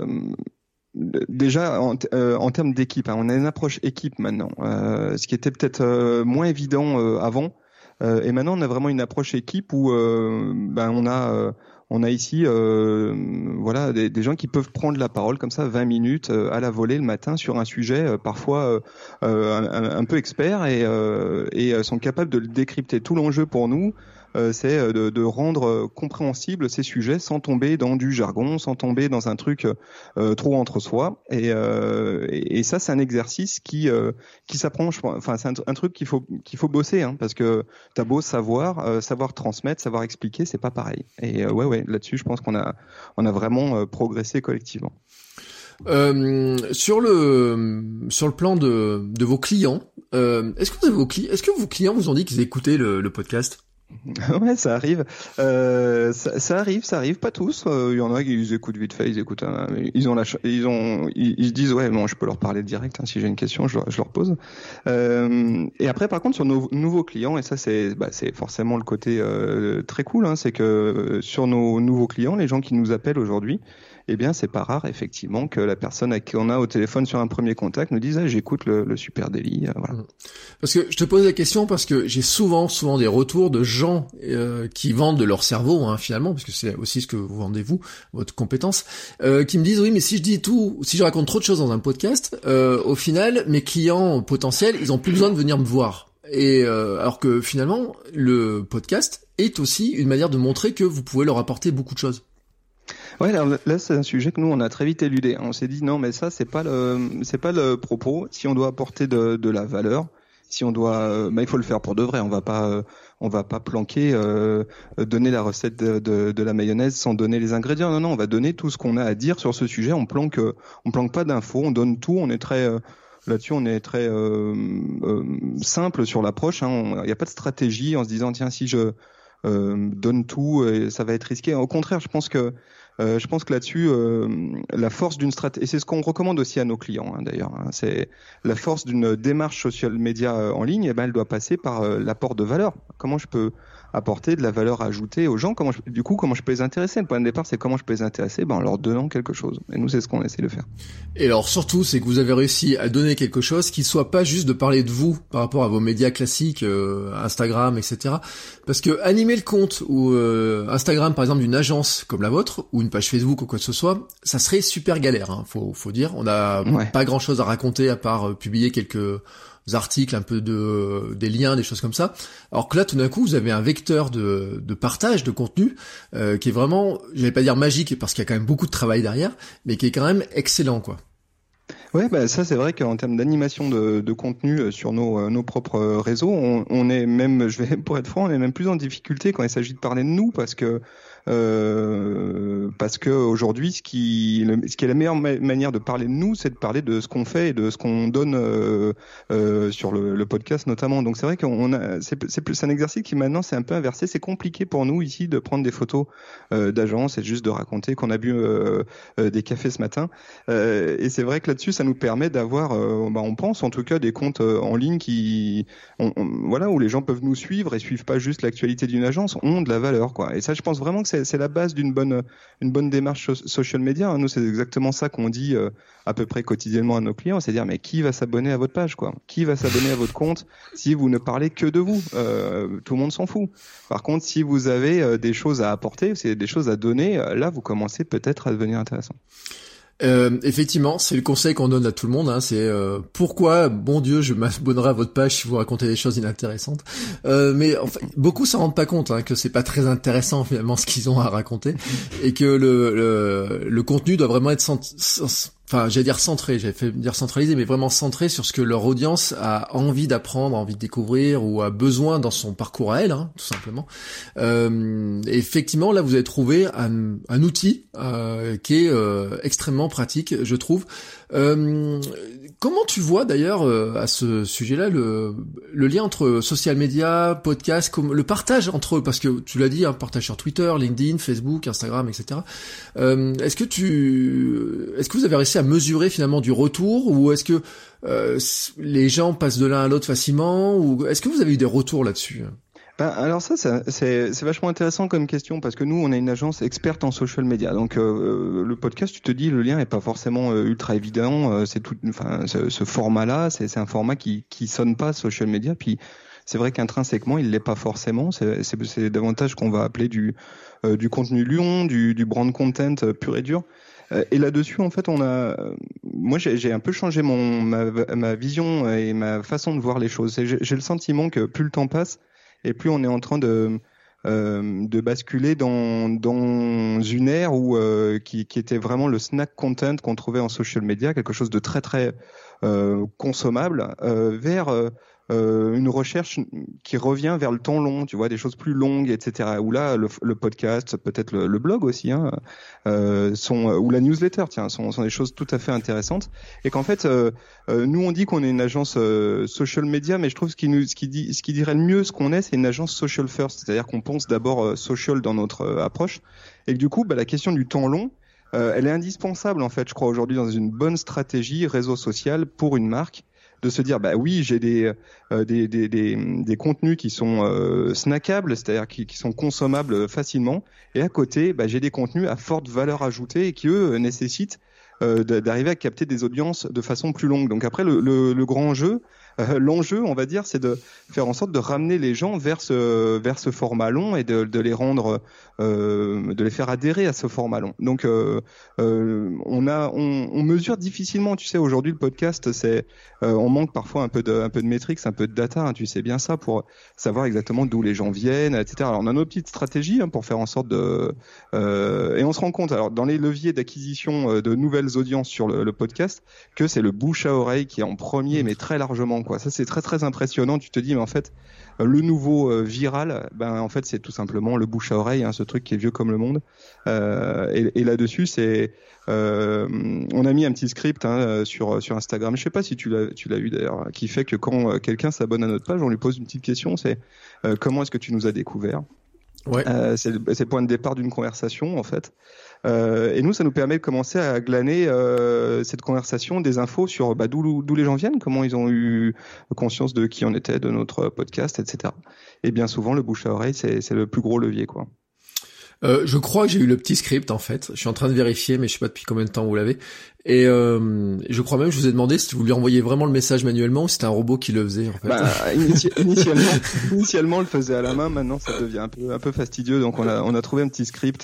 Déjà en termes d'équipe, on a une approche équipe maintenant, ce qui était peut-être moins évident avant, et maintenant on a vraiment une approche équipe où on a ici des gens qui peuvent prendre la parole comme ça 20 minutes à la volée le matin sur un sujet parfois un peu expert, et sont capables de le décrypter. Tout l'enjeu pour nous, c'est de rendre compréhensible ces sujets sans tomber dans du jargon, sans tomber dans un truc trop entre soi. Et ça, c'est un exercice qui s'apprend. Enfin, c'est un truc qu'il faut bosser, parce que t'as beau savoir transmettre, savoir expliquer, c'est pas pareil. Et ouais, là-dessus, je pense qu'on a vraiment progressé collectivement. Sur le plan de vos clients, est-ce que vos clients vous ont dit qu'ils écoutaient le podcast? Ouais, ça arrive. Ça arrive, pas tous. Il y en a qui écoutent vite fait, ils écoutent. Ils se disent ouais, bon, je peux leur parler direct. Hein, si j'ai une question, je leur pose. Et après, par contre, sur nos nouveaux clients, et ça c'est forcément le côté très cool, hein, c'est que sur nos nouveaux clients, les gens qui nous appellent aujourd'hui, eh bien, c'est pas rare, effectivement, que la personne à qui on a au téléphone sur un premier contact nous dise « Ah, j'écoute le Super Daily. » Voilà. Parce que je te pose la question parce que j'ai souvent des retours de gens qui vendent de leur cerveau, hein, finalement, parce que c'est aussi ce que vous vendez, vous, votre compétence, qui me disent « Oui, mais si je raconte trop de choses dans un podcast, au final, mes clients potentiels, ils ont plus besoin de venir me voir. » Et alors que finalement, le podcast est aussi une manière de montrer que vous pouvez leur apporter beaucoup de choses. Ouais, alors là c'est un sujet que nous on a très vite éludé. On s'est dit non, mais ça c'est pas le propos. Si on doit apporter de la valeur, si on doit, il faut le faire pour de vrai. On va pas planquer, donner la recette de la mayonnaise sans donner les ingrédients. Non, on va donner tout ce qu'on a à dire sur ce sujet. On planque pas d'infos. On donne tout. On est très là-dessus, on est très simple sur l'approche. Hein. Il n'y a pas de stratégie en se disant tiens si je donne tout, ça va être risqué. Au contraire, je pense que là-dessus, la force d'une stratégie, et c'est ce qu'on recommande aussi à nos clients, hein, d'ailleurs, hein, c'est la force d'une démarche social média en ligne, et ben elle doit passer par l'apport de valeur. Comment je peux apporter de la valeur ajoutée aux gens, comment je peux les intéresser. Le point de départ, c'est comment je peux les intéresser, en leur donnant quelque chose. Et nous, c'est ce qu'on essaie de faire. Et alors surtout, c'est que vous avez réussi à donner quelque chose qui soit pas juste de parler de vous par rapport à vos médias classiques, Instagram, etc. Parce que animer le compte ou Instagram, par exemple, d'une agence comme la vôtre, ou une page Facebook ou quoi que ce soit, ça serait super galère, hein, faut dire. On n'a pas grand chose à raconter à part publier quelques articles, un peu des liens, des choses comme ça. Alors que là, tout d'un coup, vous avez un vecteur de partage de contenu qui est vraiment, je vais pas dire magique parce qu'il y a quand même beaucoup de travail derrière, mais qui est quand même excellent, quoi. Ouais, ça c'est vrai qu'en termes d'animation de contenu sur nos propres réseaux, on est même, pour être franc, on est même plus en difficulté quand il s'agit de parler de nous parce que aujourd'hui, ce qui est la meilleure manière de parler de nous, c'est de parler de ce qu'on fait et de ce qu'on donne sur le podcast notamment. Donc c'est vrai c'est un exercice qui maintenant c'est un peu inversé. C'est compliqué pour nous ici de prendre des photos d'agence et juste de raconter qu'on a bu des cafés ce matin. Et c'est vrai que là-dessus, ça nous permet d'avoir, on pense en tout cas, des comptes en ligne où les gens peuvent nous suivre et suivent pas juste l'actualité d'une agence, ont de la valeur, quoi. Et ça, je pense vraiment que c'est la base d'une bonne démarche social media. Hein. Nous, c'est exactement ça qu'on dit à peu près quotidiennement à nos clients, c'est dire mais qui va s'abonner à votre page, quoi? Qui va s'abonner à votre compte si vous ne parlez que de vous? Tout le monde s'en fout. Par contre, si vous avez des choses à apporter, c'est des choses à donner, là, vous commencez peut-être à devenir intéressant. Effectivement, c'est le conseil qu'on donne à tout le monde, hein, c'est pourquoi, bon Dieu, je m'abonnerai à votre page si vous racontez des choses inintéressantes. Mais en fait, beaucoup s'en rendent pas compte, hein, que c'est pas très intéressant finalement ce qu'ils ont à raconter, et que le contenu doit vraiment être j'allais dire centré, j'allais fait dire centralisé, mais vraiment centré sur ce que leur audience a envie d'apprendre, a envie de découvrir ou a besoin dans son parcours à elle, hein, tout simplement. Et effectivement, là, vous avez trouvé un outil qui est extrêmement pratique, je trouve. Comment tu vois d'ailleurs à ce sujet-là le lien entre social media, podcast, le partage entre eux, parce que tu l'as dit, hein, partage sur Twitter, LinkedIn, Facebook, Instagram, etc. Est-ce que vous avez réussi à mesurer finalement du retour, ou est-ce que les gens passent de l'un à l'autre facilement, ou est-ce que vous avez eu des retours là-dessus? Alors c'est vachement intéressant comme question parce que nous on est une agence experte en social media. Donc le podcast, tu te dis le lien est pas forcément ultra évident. Ce format-là, c'est un format qui sonne pas social media. Puis c'est vrai qu'intrinsèquement il l'est pas forcément. C'est davantage qu'on va appeler du contenu lion, du brand content pur et dur. Et là-dessus, en fait, moi, j'ai un peu changé ma vision et ma façon de voir les choses. J'ai le sentiment que plus le temps passe, et plus on est en train de basculer dans une ère où qui était vraiment le snack content qu'on trouvait en social media, quelque chose de très très consommable, vers une recherche qui revient vers le temps long, tu vois, des choses plus longues, etc. Où là, le podcast, peut-être le blog aussi, hein, ou la newsletter, tiens, sont des choses tout à fait intéressantes. Et qu'en fait, nous on dit qu'on est une agence social media, mais je trouve ce qui dirait le mieux ce qu'on est, c'est une agence social first, c'est-à-dire qu'on pense d'abord social dans notre approche, et que du coup, la question du temps long, elle est indispensable en fait, je crois aujourd'hui dans une bonne stratégie réseau social pour une marque, de se dire oui, j'ai des contenus qui sont snackables, c'est-à-dire qui sont consommables facilement, et à côté j'ai des contenus à forte valeur ajoutée et qui eux nécessitent d'arriver à capter des audiences de façon plus longue. Donc après le grand jeu, l'enjeu, on va dire, c'est de faire en sorte de ramener les gens vers ce format long et de les rendre, de les faire adhérer à ce format long. Donc, on mesure difficilement. Tu sais, aujourd'hui, le podcast, on manque parfois un peu de métriques, un peu de data. Hein, tu sais bien ça, pour savoir exactement d'où les gens viennent, etc. Alors, on a nos petites stratégies pour faire en sorte et on se rend compte, alors dans les leviers d'acquisition de nouvelles audiences sur le podcast, que c'est le bouche à oreille qui est en premier, mais très largement. Ça c'est très très impressionnant. Tu te dis mais en fait le nouveau viral, en fait c'est tout simplement le bouche à oreille, hein, ce truc qui est vieux comme le monde. Et là-dessus c'est on a mis un petit script sur Instagram. Je sais pas si tu l'as vu d'ailleurs, qui fait que quand quelqu'un s'abonne à notre page, on lui pose une petite question. C'est comment est-ce que tu nous as découvert? Ouais. C'est le point de départ d'une conversation en fait. Et nous, ça nous permet de commencer à glaner cette conversation, des infos sur d'où les gens viennent, comment ils ont eu conscience de qui on était, de notre podcast, etc. Et bien souvent, le bouche à oreille, c'est le plus gros levier, quoi. Je crois que j'ai eu le petit script en fait. Je suis en train de vérifier, mais je sais pas depuis combien de temps vous l'avez. Et je crois même que je vous ai demandé si vous lui envoyiez vraiment le message manuellement ou si c'était un robot qui le faisait en fait. Initialement, on le faisait à la main. Maintenant, ça devient un peu fastidieux. Donc, on a trouvé un petit script,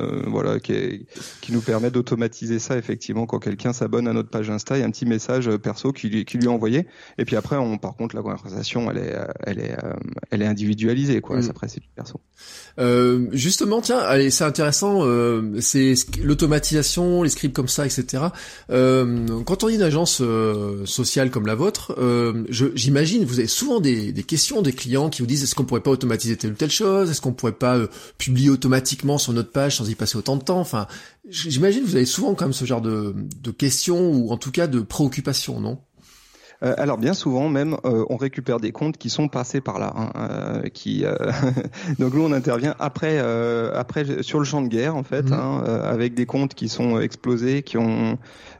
qui nous permet d'automatiser ça effectivement quand quelqu'un s'abonne à notre page Insta. Il y a un petit message perso qui lui est envoyé. Et puis après, par contre, la conversation, elle est individualisée, quoi. Après, c'est plus perso. Justement, tiens, allez, c'est intéressant. C'est l'automatisation, les scripts comme ça, etc. Quand on est une agence sociale comme la vôtre, j'imagine vous avez souvent des questions des clients qui vous disent est-ce qu'on pourrait pas automatiser telle ou telle chose, est-ce qu'on pourrait pas publier automatiquement sur notre page sans y passer autant de temps. Enfin, j'imagine vous avez souvent quand même ce genre de questions ou en tout cas de préoccupations, non? Alors bien souvent même on récupère des comptes qui sont passés par là, donc nous on intervient après sur le champ de guerre en fait, avec des comptes qui sont explosés, qui ont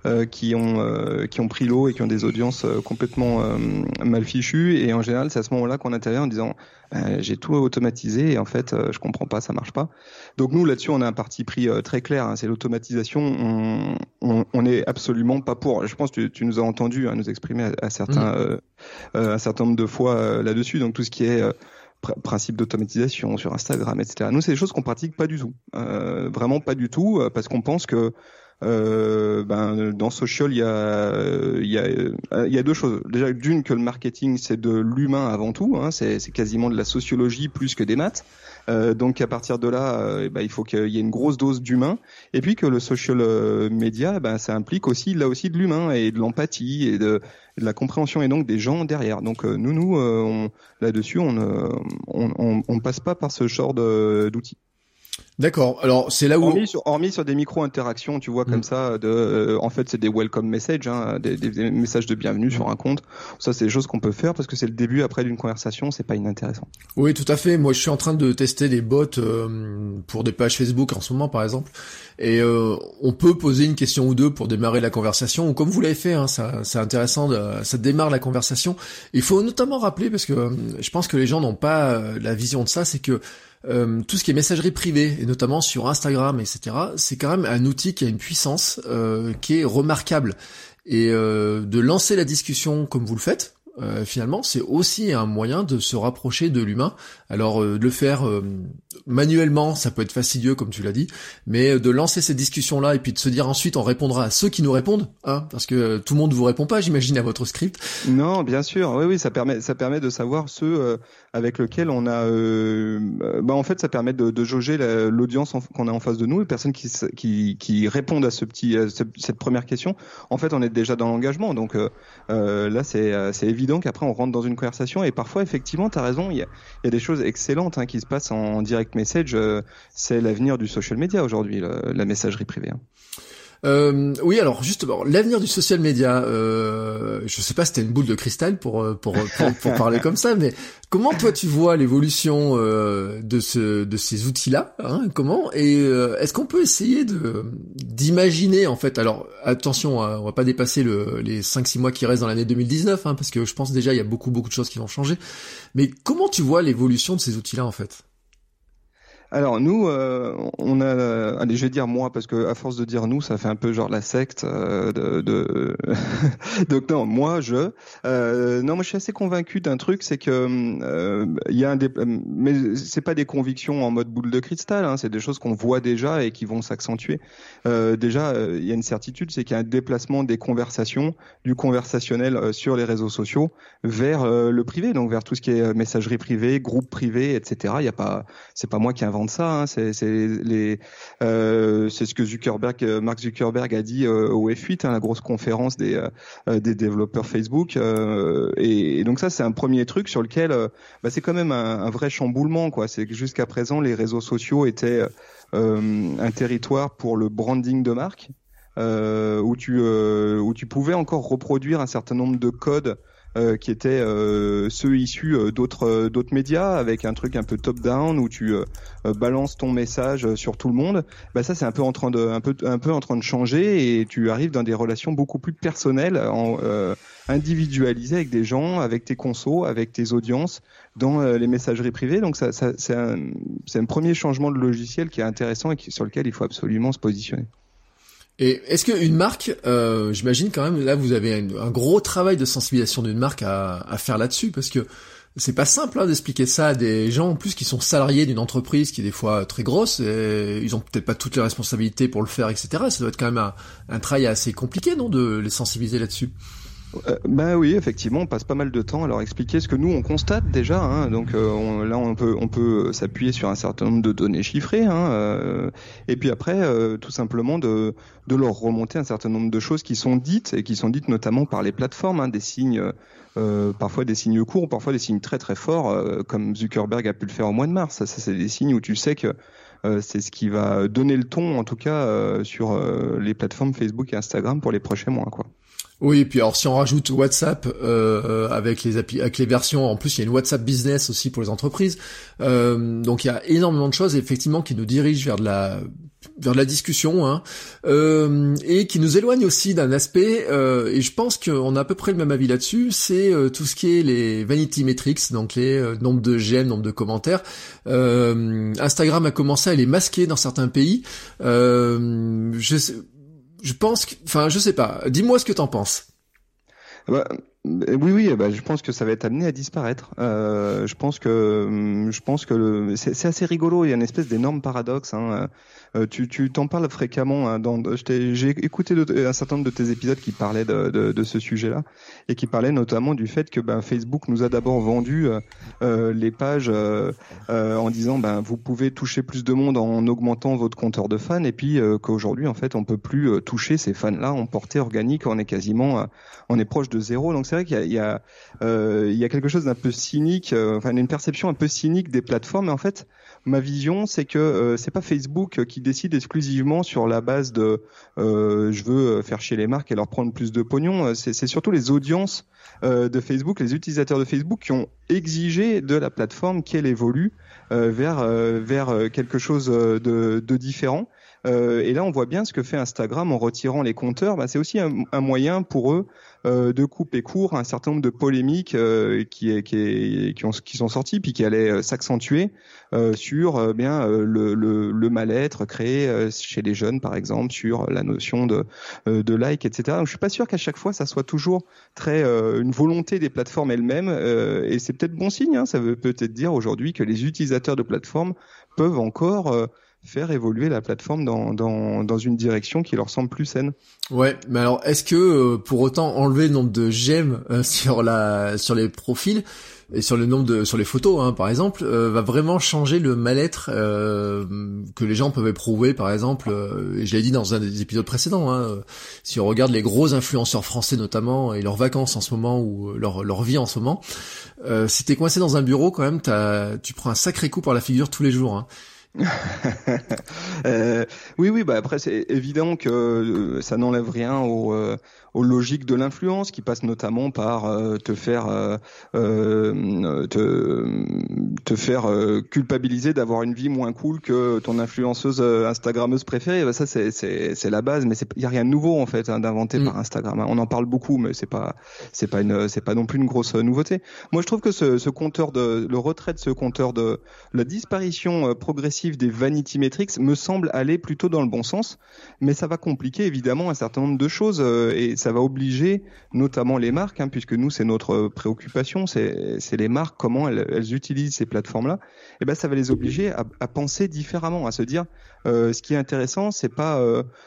pris l'eau et qui ont des audiences complètement mal fichues, et en général c'est à ce moment-là qu'on intervient en disant j'ai tout automatisé et en fait je comprends pas, ça marche pas. Donc nous là-dessus on a un parti pris très clair, c'est l'automatisation. On est absolument pas pour. Je pense que tu nous as entendu nous exprimer un certain nombre de fois là-dessus. Donc tout ce qui est principe d'automatisation sur Instagram, etc. Nous c'est des choses qu'on pratique pas du tout, vraiment pas du tout, parce qu'on pense que dans social il y a deux choses. Déjà d'une, que le marketing c'est de l'humain avant tout, c'est quasiment de la sociologie plus que des maths. Donc à partir de là, il faut qu'il y ait une grosse dose d'humain, et puis que le social media, ça implique aussi de l'humain et de l'empathie et de la compréhension, et donc des gens derrière. Donc nous là-dessus on passe pas par ce genre d'outils. D'accord. Alors c'est là où hormis sur des micro-interactions, tu vois, comme ça, en fait c'est des welcome messages, des messages de bienvenue sur un compte. Ça c'est des choses qu'on peut faire parce que c'est le début après d'une conversation, c'est pas inintéressant. Oui, tout à fait. Moi je suis en train de tester des bots pour des pages Facebook en ce moment par exemple, et on peut poser une question ou deux pour démarrer la conversation, ou comme vous l'avez fait, c'est intéressant, ça démarre la conversation. Il faut notamment rappeler, parce que je pense que les gens n'ont pas la vision de ça, c'est que tout ce qui est messagerie privée, et notamment sur Instagram, etc., c'est quand même un outil qui a une puissance qui est remarquable. Et de lancer la discussion comme vous le faites, finalement, c'est aussi un moyen de se rapprocher de l'humain. Alors, de le faire manuellement, ça peut être fastidieux, comme tu l'as dit, mais de lancer cette discussion-là et puis de se dire ensuite on répondra à ceux qui nous répondent, parce que tout le monde vous répond pas, j'imagine, à votre script. Non, bien sûr, oui, ça permet de savoir ceux avec lesquels on a, en fait, ça permet de jauger l'audience qu'on a en face de nous, les personnes qui répondent à cette première question. En fait, on est déjà dans l'engagement, donc là, c'est évident évident qu'après on rentre dans une conversation et parfois effectivement t'as raison, il y a des choses excellentes qui se passent en direct message. C'est l'avenir du social media aujourd'hui, la messagerie privée. Oui, alors justement, l'avenir du social media, je sais pas si t'as une boule de cristal pour parler comme ça, mais comment toi tu vois l'évolution de ces outils-là, comment, et est-ce qu'on peut essayer d'imaginer en fait, alors attention, on va pas dépasser les 5-6 mois qui restent dans l'année 2019, parce que je pense déjà il y a beaucoup de choses qui vont changer, mais comment tu vois l'évolution de ces outils-là en fait? Alors nous, on a, allez, je vais dire moi parce que à force de dire nous, ça fait un peu genre la secte Donc non, moi je suis assez convaincu d'un truc, c'est que il y a mais c'est pas des convictions en mode boule de cristal, c'est des choses qu'on voit déjà et qui vont s'accentuer. Déjà, il y a une certitude, c'est qu'il y a un déplacement des conversations, du conversationnel sur les réseaux sociaux vers le privé, donc vers tout ce qui est messagerie privée, groupe privé, etc. C'est pas moi qui invente ça, c'est ce que Mark Zuckerberg a dit au F8, la grosse conférence des développeurs Facebook, et donc ça c'est un premier truc sur lequel c'est quand même un vrai chamboulement, quoi. C'est que jusqu'à présent les réseaux sociaux étaient un territoire pour le branding de marque, où tu pouvais encore reproduire un certain nombre de codes qui étaient ceux issus d'autres médias, avec un truc un peu top down où tu balances ton message sur tout le monde. Ça c'est un peu en train de changer, et tu arrives dans des relations beaucoup plus personnelles, individualisées avec des gens, avec tes consos, avec tes audiences dans les messageries privées. Donc ça c'est un premier changement de logiciel qui est intéressant et sur lequel il faut absolument se positionner. Et est-ce qu'une marque, j'imagine quand même, là vous avez un gros travail de sensibilisation d'une marque à faire là-dessus, parce que c'est pas simple d'expliquer ça à des gens en plus qui sont salariés d'une entreprise qui est des fois très grosse, et ils ont peut-être pas toutes les responsabilités pour le faire, etc. Ça doit être quand même un travail assez compliqué, non, de les sensibiliser là-dessus? Oui, effectivement, on passe pas mal de temps à leur expliquer ce que nous on constate déjà. Donc là, on peut s'appuyer sur un certain nombre de données chiffrées, et puis après, tout simplement de leur remonter un certain nombre de choses qui sont dites, et qui sont dites notamment par les plateformes, des signes, parfois des signes courts, parfois des signes très très forts, comme Zuckerberg a pu le faire au mois de mars. Ça c'est des signes où tu sais que c'est ce qui va donner le ton, en tout cas, sur les plateformes Facebook et Instagram pour les prochains mois, quoi. Oui, et puis alors si on rajoute WhatsApp avec les versions, en plus il y a une WhatsApp Business aussi pour les entreprises, donc il y a énormément de choses effectivement qui nous dirigent vers de la discussion, et qui nous éloignent aussi d'un aspect, et je pense qu'on a à peu près le même avis là-dessus, c'est tout ce qui est les vanity metrics, donc les nombre de j'aime, nombre de commentaires. Instagram a commencé à les masquer dans certains pays. Je pense je sais pas. Dis-moi ce que t'en penses. Oui, je pense que ça va être amené à disparaître. Je pense que c'est assez rigolo. Il y a une espèce d'énorme paradoxe. Tu t'en parles fréquemment. J'ai écouté un certain nombre de tes épisodes qui parlaient de ce sujet-là, et qui parlaient notamment du fait que Facebook nous a d'abord vendu les pages en disant vous pouvez toucher plus de monde en augmentant votre compteur de fans, et puis qu'aujourd'hui en fait on peut plus toucher ces fans-là en portée organique. On est proche de zéro. Donc c'est vrai qu'il y a quelque chose d'un peu cynique, une perception un peu cynique des plateformes. Mais en fait, ma vision, c'est que c'est pas Facebook qui décide exclusivement sur la base de je veux faire chier les marques et leur prendre plus de pognon. C'est surtout les audiences de Facebook, les utilisateurs de Facebook qui ont exigé de la plateforme qu'elle évolue vers quelque chose de différent. Et là, on voit bien ce que fait Instagram en retirant les compteurs. C'est aussi un moyen pour eux de couper court à un certain nombre de polémiques qui sont sorties, puis qui allaient s'accentuer sur le mal-être créé chez les jeunes, par exemple, sur la notion de like, etc. Donc, je suis pas sûr qu'à chaque fois ça soit toujours très une volonté des plateformes elles-mêmes, et c'est peut-être bon signe. Ça veut peut-être dire aujourd'hui que les utilisateurs de plateformes peuvent encore faire évoluer la plateforme dans une direction qui leur semble plus saine. Ouais, mais alors est-ce que pour autant enlever le nombre de j'aime sur les profils et sur les photos, hein, par exemple, va vraiment changer le mal-être que les gens peuvent éprouver, par exemple, et je l'ai dit dans un des épisodes précédents, hein, si on regarde les gros influenceurs français notamment et leurs vacances en ce moment ou leur vie en ce moment, si t'es coincé dans un bureau quand même, tu prends un sacré coup par la figure tous les jours, hein. Oui, bah après c'est évident que ça n'enlève rien aux logiques de l'influence qui passe notamment par te faire culpabiliser d'avoir une vie moins cool que ton influenceuse Instagrammeuse préférée. Bah ça c'est la base, mais il y a rien de nouveau en fait, hein, d'inventé par Instagram, hein. On en parle beaucoup, mais c'est pas non plus une grosse nouveauté. Moi je trouve que le retrait de ce compteur, de la disparition progressive des vanity metrics me semble aller plutôt dans le bon sens, mais ça va compliquer évidemment un certain nombre de choses et ça va obliger notamment les marques, hein, puisque nous c'est notre préoccupation, c'est les marques, comment elles utilisent ces plateformes-là. Et ben ça va les obliger à penser différemment, à se dire ce qui est intéressant, c'est pas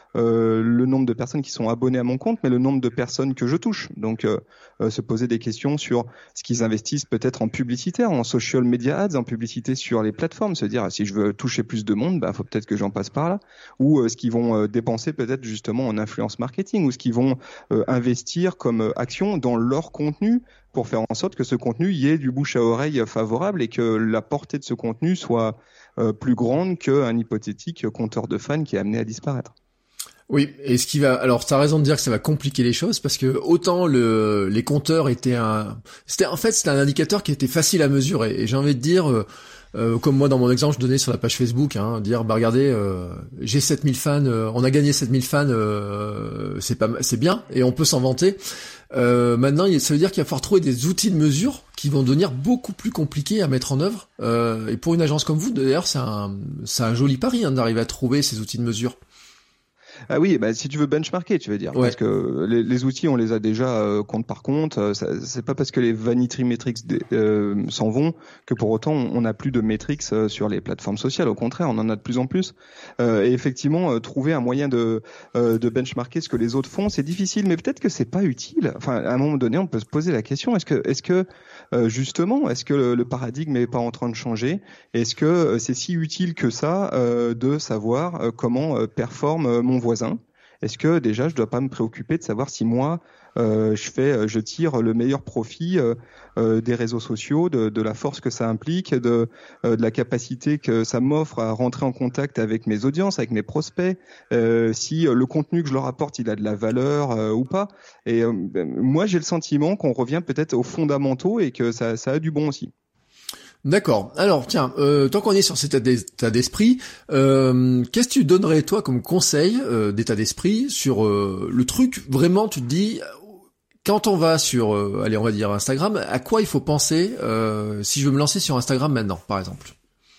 le nombre de personnes qui sont abonnées à mon compte, mais le nombre de personnes que je touche. Donc se poser des questions sur ce qu'ils investissent peut-être en publicitaire, en social media ads, en publicité sur les plateformes, se dire si je veux toucher plus de monde, bah faut peut-être que j'en passe par là, ou ce qu'ils vont dépenser peut-être justement en influence marketing, ou ce qu'ils vont investir comme action dans leur contenu pour faire en sorte que ce contenu y ait du bouche à oreille favorable et que la portée de ce contenu soit plus grande qu'un hypothétique compteur de fans qui est amené à disparaître. Oui, et alors t'as raison de dire que ça va compliquer les choses parce que autant les compteurs c'était un indicateur qui était facile à mesurer et j'ai envie de dire comme moi dans mon exemple je donnais sur la page Facebook, hein, dire bah regardez j'ai 7000 fans, on a gagné 7000 fans, c'est bien et on peut s'en vanter. Maintenant ça veut dire qu'il va falloir trouver des outils de mesure qui vont devenir beaucoup plus compliqués à mettre en œuvre et pour une agence comme vous d'ailleurs c'est un joli pari, hein, d'arriver à trouver ces outils de mesure. Ah oui, bah si tu veux benchmarker, tu veux dire, parce que les outils on les a déjà compte par compte. C'est pas parce que les vanity metrics s'en vont que pour autant on n'a plus de metrics sur les plateformes sociales. Au contraire, on en a de plus en plus. Et effectivement, trouver un moyen de benchmarker ce que les autres font, c'est difficile, mais peut-être que c'est pas utile. Enfin, à un moment donné, on peut se poser la question est-ce que justement, est-ce que le paradigme est pas en train de changer? Est-ce que c'est si utile que ça de savoir comment performe mon voisin? Est-ce que déjà je dois pas me préoccuper de savoir si moi je tire le meilleur profit des réseaux sociaux, de la force que ça implique, de la capacité que ça m'offre à rentrer en contact avec mes audiences, avec mes prospects, si le contenu que je leur apporte il a de la valeur ou pas. Et moi j'ai le sentiment qu'on revient peut-être aux fondamentaux et que ça a du bon aussi. D'accord. Alors tiens, tant qu'on est sur cet état d'esprit, qu'est-ce que tu donnerais toi comme conseil d'état d'esprit sur le truc vraiment tu te dis quand on va sur allez on va dire Instagram, à quoi il faut penser si je veux me lancer sur Instagram maintenant par exemple?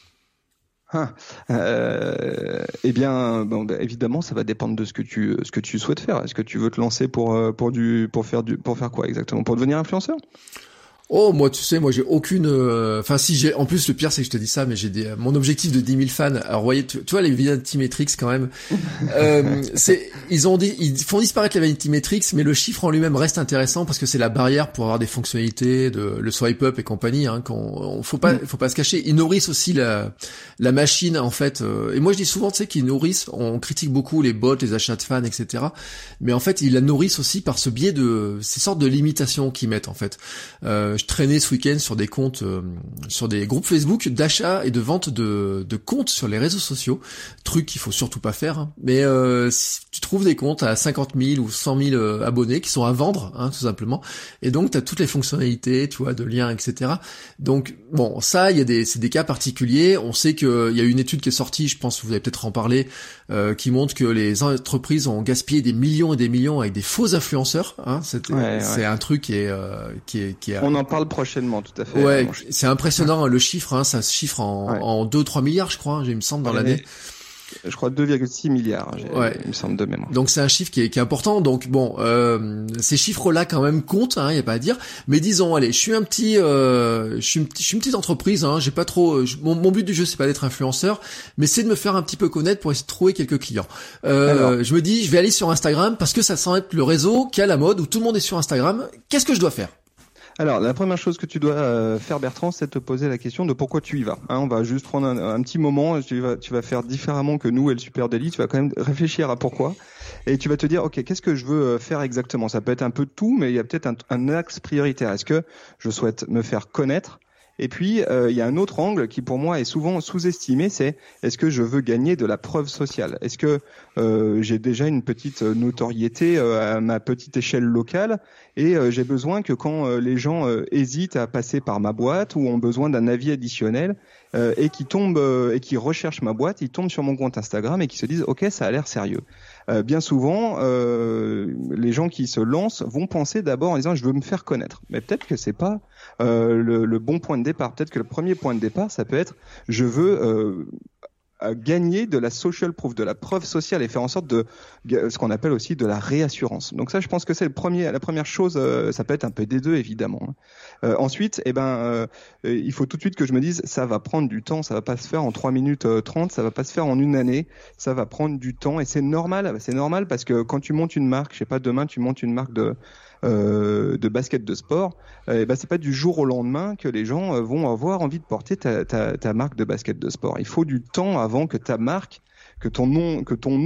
Eh bien, évidemment, ça va dépendre de ce que tu souhaites faire. Est-ce que tu veux te lancer pour faire quoi exactement? Pour devenir influenceur? Oh, moi, tu sais, moi, j'ai aucune, en plus, le pire, c'est que je te dis ça, mais mon objectif de 10 000 fans. Alors, vous voyez, tu vois, les Vanity Metrics, quand même, ils font disparaître les Vanity Metrics, mais le chiffre en lui-même reste intéressant parce que c'est la barrière pour avoir des fonctionnalités le swipe up et compagnie, hein, faut pas se cacher. Ils nourrissent aussi la machine, en fait, et moi, je dis souvent, tu sais, qu'ils nourrissent, on critique beaucoup les bots, les achats de fans, etc. Mais en fait, ils la nourrissent aussi par ce biais de, ces sortes de limitations qu'ils mettent, en fait. Je traînais ce week-end sur des comptes, sur des groupes Facebook d'achat et de vente de comptes sur les réseaux sociaux. Truc qu'il faut surtout pas faire. Hein. Mais si tu trouves des comptes à 50 000 ou 100 000 abonnés qui sont à vendre, hein, tout simplement. Et donc, tu as toutes les fonctionnalités, tu vois, de liens, etc. Donc, bon, ça, c'est des cas particuliers. On sait qu'il y a une étude qui est sortie, je pense que vous allez peut-être en parler, qui montre que les entreprises ont gaspillé des millions et des millions avec des faux influenceurs. Hein. C'est un truc qui est On en parle prochainement, tout à fait. Ouais, c'est impressionnant le chiffre, hein, ça se chiffre en 2-3 milliards, je crois, il me semble, dans l'année. Je crois 2,6 milliards, ouais. Il me semble de mémoire. Donc c'est un chiffre qui est important. Donc bon, ces chiffres-là quand même comptent, hein, y a pas à dire. Mais disons, allez, je suis une petite entreprise, hein, j'ai pas trop. Mon but du jeu, c'est pas d'être influenceur, mais c'est de me faire un petit peu connaître pour essayer de trouver quelques clients. Je me dis, je vais aller sur Instagram parce que ça semble être le réseau qui a la mode où tout le monde est sur Instagram. Qu'est-ce que je dois faire? Alors, la première chose que tu dois faire, Bertrand, c'est te poser la question de pourquoi tu y vas. Hein, on va juste prendre un petit moment. Tu vas faire différemment que nous et le Super Daily. Tu vas quand même réfléchir à pourquoi. Et tu vas te dire, ok, qu'est-ce que je veux faire exactement? Ça peut être un peu de tout, mais il y a peut-être un axe prioritaire. Est-ce que je souhaite me faire connaître? Et puis, il y a un autre angle qui, pour moi, est souvent sous-estimé, c'est est-ce que je veux gagner de la preuve sociale? Est-ce que j'ai déjà une petite notoriété à ma petite échelle locale et j'ai besoin que quand les gens hésitent à passer par ma boîte ou ont besoin d'un avis additionnel et qui recherchent ma boîte, ils tombent sur mon compte Instagram et qui se disent « Ok, ça a l'air sérieux ». Bien souvent, les gens qui se lancent vont penser d'abord en disant je veux me faire connaître. Mais peut-être que c'est pas le bon point de départ. Peut-être que le premier point de départ, ça peut être je veux gagner de la social proof, de la preuve sociale et faire en sorte de ce qu'on appelle aussi de la réassurance. Donc ça, je pense que c'est la première chose. Ça peut être un peu des deux, évidemment. Ensuite, il faut tout de suite que je me dise, ça va prendre du temps, ça va pas se faire en 3 minutes 30, ça va pas se faire en une année, ça va prendre du temps et c'est normal. C'est normal parce que quand tu montes une marque, je sais pas, demain tu montes une marque de basket de sport, c'est pas du jour au lendemain que les gens vont avoir envie de porter ta marque de basket de sport. Il faut du temps avant que ta marque, que ton nom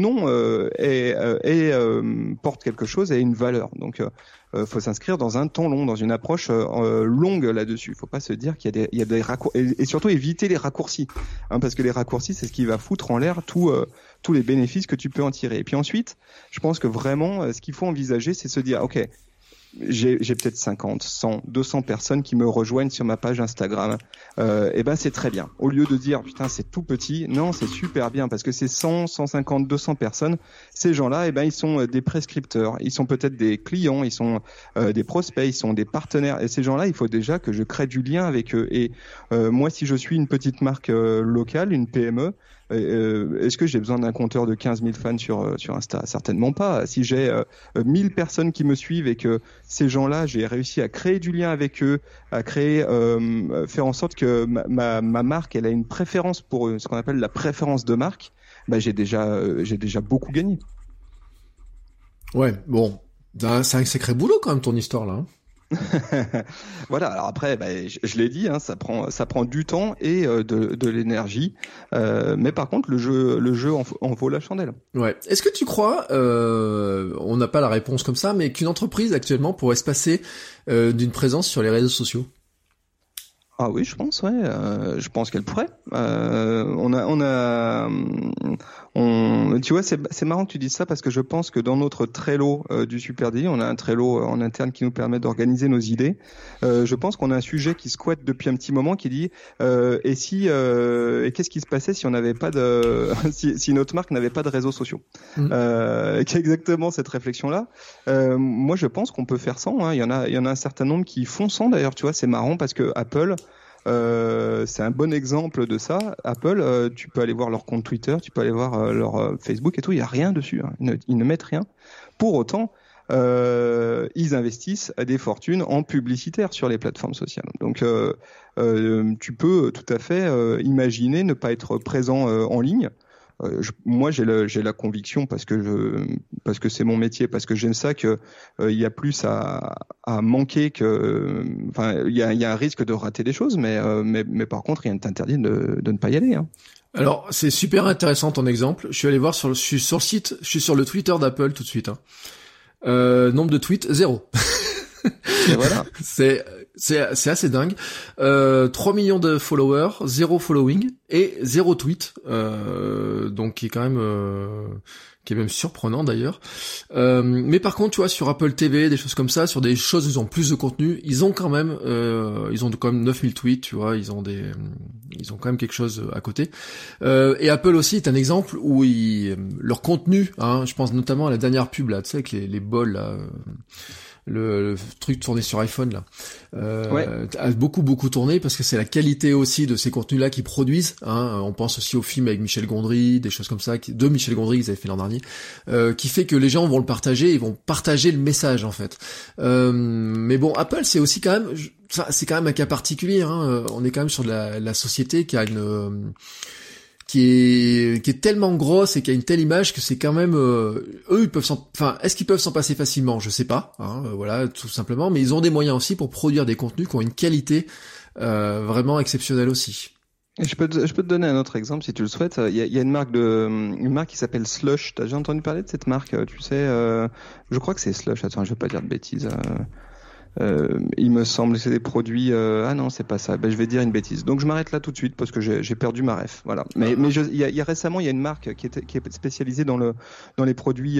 porte quelque chose et ait une valeur. Donc faut s'inscrire dans un temps long, dans une approche longue là-dessus. Faut pas se dire qu'il y a des raccourcis et surtout éviter les raccourcis, hein, parce que les raccourcis c'est ce qui va foutre en l'air tous les bénéfices que tu peux en tirer. Et puis ensuite, je pense que vraiment ce qu'il faut envisager, c'est se dire ok, j'ai peut-être 50, 100, 200 personnes qui me rejoignent sur ma page Instagram. C'est très bien. Au lieu de dire putain c'est tout petit, non c'est super bien parce que c'est 100, 150, 200 personnes. Ces gens-là, ils sont des prescripteurs, ils sont peut-être des clients, ils sont des prospects, ils sont des partenaires. Et ces gens-là, il faut déjà que je crée du lien avec eux. Et moi, si je suis une petite marque locale, une PME, est-ce que j'ai besoin d'un compteur de 15 000 fans sur Insta? Certainement pas. Si j'ai 1000 personnes qui me suivent et que ces gens-là, j'ai réussi à créer du lien avec eux, à faire en sorte que ma marque, elle a une préférence pour ce qu'on appelle la préférence de marque, j'ai déjà beaucoup gagné. Ouais, bon, c'est un sacré boulot quand même ton histoire là. Hein. Voilà. Alors après, je l'ai dit, hein, ça prend du temps et de l'énergie. Mais par contre, le jeu en vaut la chandelle. Ouais. Est-ce que tu crois, on n'a pas la réponse comme ça, mais qu'une entreprise actuellement pourrait se passer d'une présence sur les réseaux sociaux? Ah oui, je pense, ouais. Je pense qu'elle pourrait. Tu vois, c'est marrant que tu dises ça parce que je pense que dans notre Trello du Super Daily, on a un Trello en interne qui nous permet d'organiser nos idées. Je pense qu'on a un sujet qui squatte depuis un petit moment qui dit et qu'est-ce qui se passait si on n'avait pas si notre marque n'avait pas de réseaux sociaux. Qui est exactement cette réflexion-là. Moi, je pense qu'on peut faire sans. Hein. Il y en a un certain nombre qui font sans. D'ailleurs, tu vois, c'est marrant parce que Apple. C'est un bon exemple de ça. Apple, tu peux aller voir leur compte Twitter, tu peux aller voir leur Facebook et tout, il y a rien dessus. Hein. Ils ne mettent rien. Pour autant, ils investissent des fortunes en publicitaire sur les plateformes sociales. Donc, tu peux tout à fait imaginer ne pas être présent en ligne. Moi, j'ai la conviction parce que c'est mon métier, parce que j'aime ça que il y a plus à manquer que, il y a un risque de rater des choses, mais par contre, rien ne t'interdit de ne pas y aller. Hein. Alors, c'est super intéressant ton exemple. Je suis allé voir je suis sur le site, je suis sur le Twitter d'Apple tout de suite. Hein. Nombre de tweets 0. Et voilà. C'est assez dingue. 3 millions de followers, 0 following et 0 tweet. Donc qui est même surprenant d'ailleurs. Mais par contre, tu vois, sur Apple TV, des choses comme ça, sur des choses où ils ont plus de contenu, ils ont quand même 9000 tweets, tu vois, ils ont quand même quelque chose à côté. Et Apple aussi est un exemple où leur contenu, hein, je pense notamment à la dernière pub là, tu sais, avec les bols là. le truc tourné sur iPhone là, Ouais. a beaucoup tourné parce que c'est la qualité aussi de ces contenus-là qu'ils produisent. Hein. On pense aussi au film avec Michel Gondry, des choses comme ça, de Michel Gondry qu'ils avaient fait l'an dernier, qui fait que les gens vont le partager, ils vont partager le message en fait. Mais bon, Apple c'est aussi quand même, c'est quand même un cas particulier. Hein. On est quand même sur de la société qui a qui est tellement grosse et qui a une telle image que c'est quand même eux ils peuvent est-ce qu'ils peuvent s'en passer facilement, je sais pas, hein, voilà, tout simplement, mais ils ont des moyens aussi pour produire des contenus qui ont une qualité vraiment exceptionnelle aussi. Et je peux te donner un autre exemple si tu le souhaites. Il y a une marque qui s'appelle Slush. T'as déjà entendu parler de cette marque? Tu sais, je crois que c'est Slush. Attends, je vais pas dire de bêtises. Il me semble que c'est des produits. Ah non, c'est pas ça. Ben, je vais dire une bêtise. Donc je m'arrête là tout de suite parce que j'ai perdu ma ref. Voilà. Mais il y a récemment il y a une marque qui est spécialisée dans les produits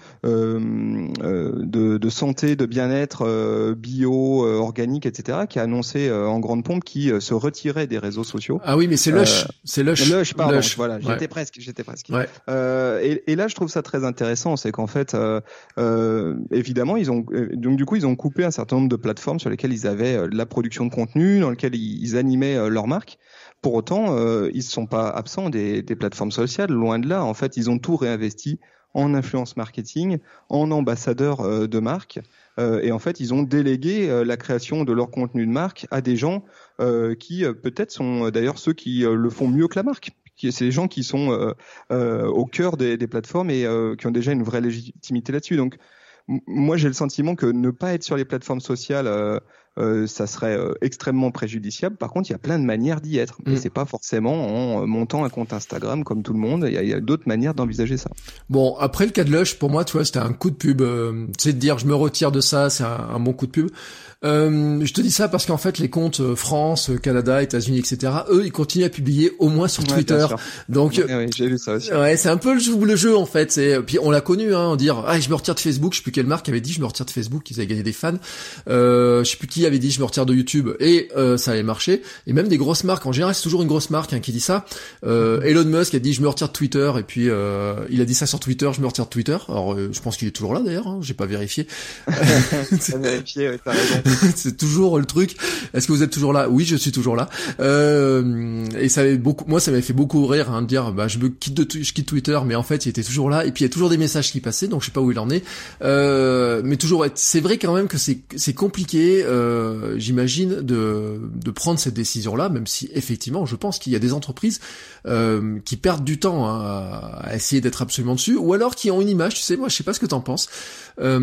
de santé, de bien-être, bio, organique, etc. Qui a annoncé en grande pompe qui se retirait des réseaux sociaux. Ah oui, mais c'est Lush. C'est Lush. Lush, pardon. Lush. Voilà. Ouais. J'étais presque. Ouais. Et là, je trouve ça très intéressant, c'est qu'en fait, évidemment, ils ont coupé un certain nombre de plateformes sur lesquelles ils avaient la production de contenu, dans lesquelles ils animaient leur marque. Pour autant, ils ne sont pas absents des plateformes sociales, loin de là. En fait, ils ont tout réinvesti en influence marketing, en ambassadeurs de marque. Et en fait, ils ont délégué la création de leur contenu de marque à des gens qui peut-être sont d'ailleurs ceux qui le font mieux que la marque. C'est des gens qui sont au cœur des plateformes et qui ont déjà une vraie légitimité là-dessus. Donc, moi, j'ai le sentiment que ne pas être sur les plateformes sociales, ça serait extrêmement préjudiciable. Par contre, il y a plein de manières d'y être. Et c'est pas forcément en montant un compte Instagram comme tout le monde. Il y a d'autres manières d'envisager ça. Bon, après le cas de Lush, pour moi, tu vois, c'était un coup de pub. C'est de dire, je me retire de ça, c'est un bon coup de pub. Je te dis ça parce qu'en fait, les comptes France, Canada, États-Unis, etc., eux, ils continuent à publier au moins sur Twitter. Donc, oui, j'ai vu ça aussi. Ouais, c'est un peu le jeu en fait. Puis on l'a connu, hein, dire, je me retire de Facebook. Je sais plus quelle marque avait dit, je me retire de Facebook, ils avaient gagné des fans. Je sais plus qui avait dit, je me retire de YouTube, et ça avait marché. Et même des grosses marques, en général, c'est toujours une grosse marque qui dit ça. Elon Musk a dit, je me retire de Twitter, et puis il a dit ça sur Twitter, je me retire de Twitter. Alors, je pense qu'il est toujours là d'ailleurs. Hein, j'ai pas vérifié. T'as vérifié, ouais, t'as raison. C'est toujours le truc. Est-ce que vous êtes toujours là? Oui, je suis toujours là. Et ça m'avait fait beaucoup rire, hein, de dire, je quitte Twitter, mais en fait, il était toujours là. Et puis il y a toujours des messages qui passaient, donc je sais pas où il en est. Mais toujours, c'est vrai quand même que c'est compliqué, j'imagine, de prendre cette décision-là, même si effectivement, je pense qu'il y a des entreprises qui perdent du temps à essayer d'être absolument dessus, ou alors qui ont une image. Tu sais, moi, je sais pas ce que t'en penses. Parce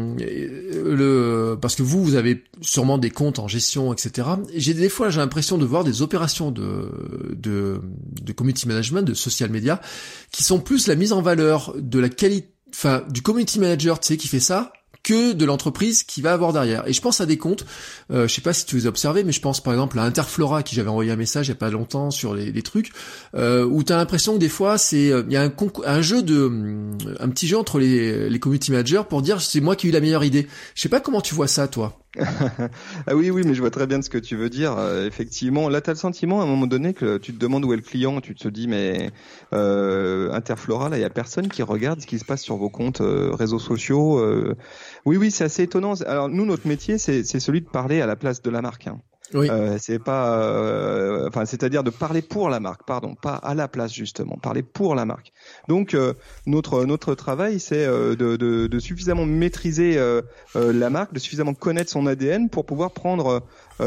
que vous avez sûrement des comptes en gestion, etc. Et j'ai l'impression de voir des opérations de community management, de social media, qui sont plus la mise en valeur de la qualité, du community manager, tu sais, qui fait ça, que de l'entreprise qui va avoir derrière. Et je pense à des comptes, je sais pas si tu les as observés, mais je pense par exemple à Interflora, qui j'avais envoyé un message il y a pas longtemps sur les trucs, où t'as l'impression que des fois il y a un petit jeu entre les community managers pour dire c'est moi qui ai eu la meilleure idée. Je sais pas comment tu vois ça, toi. Ah oui, mais je vois très bien ce que tu veux dire. Effectivement, là, t'as le sentiment à un moment donné que tu te demandes où est le client, tu te dis mais Interflora, là, il y a personne qui regarde ce qui se passe sur vos comptes réseaux sociaux. Oui, c'est assez étonnant. Alors nous, notre métier, c'est celui de parler à la place de la marque. Hein. Oui. C'est pas, c'est-à-dire de parler pour la marque, pardon, pas à la place justement, parler pour la marque. Donc notre travail, c'est de suffisamment maîtriser la marque, de suffisamment connaître son ADN pour pouvoir prendre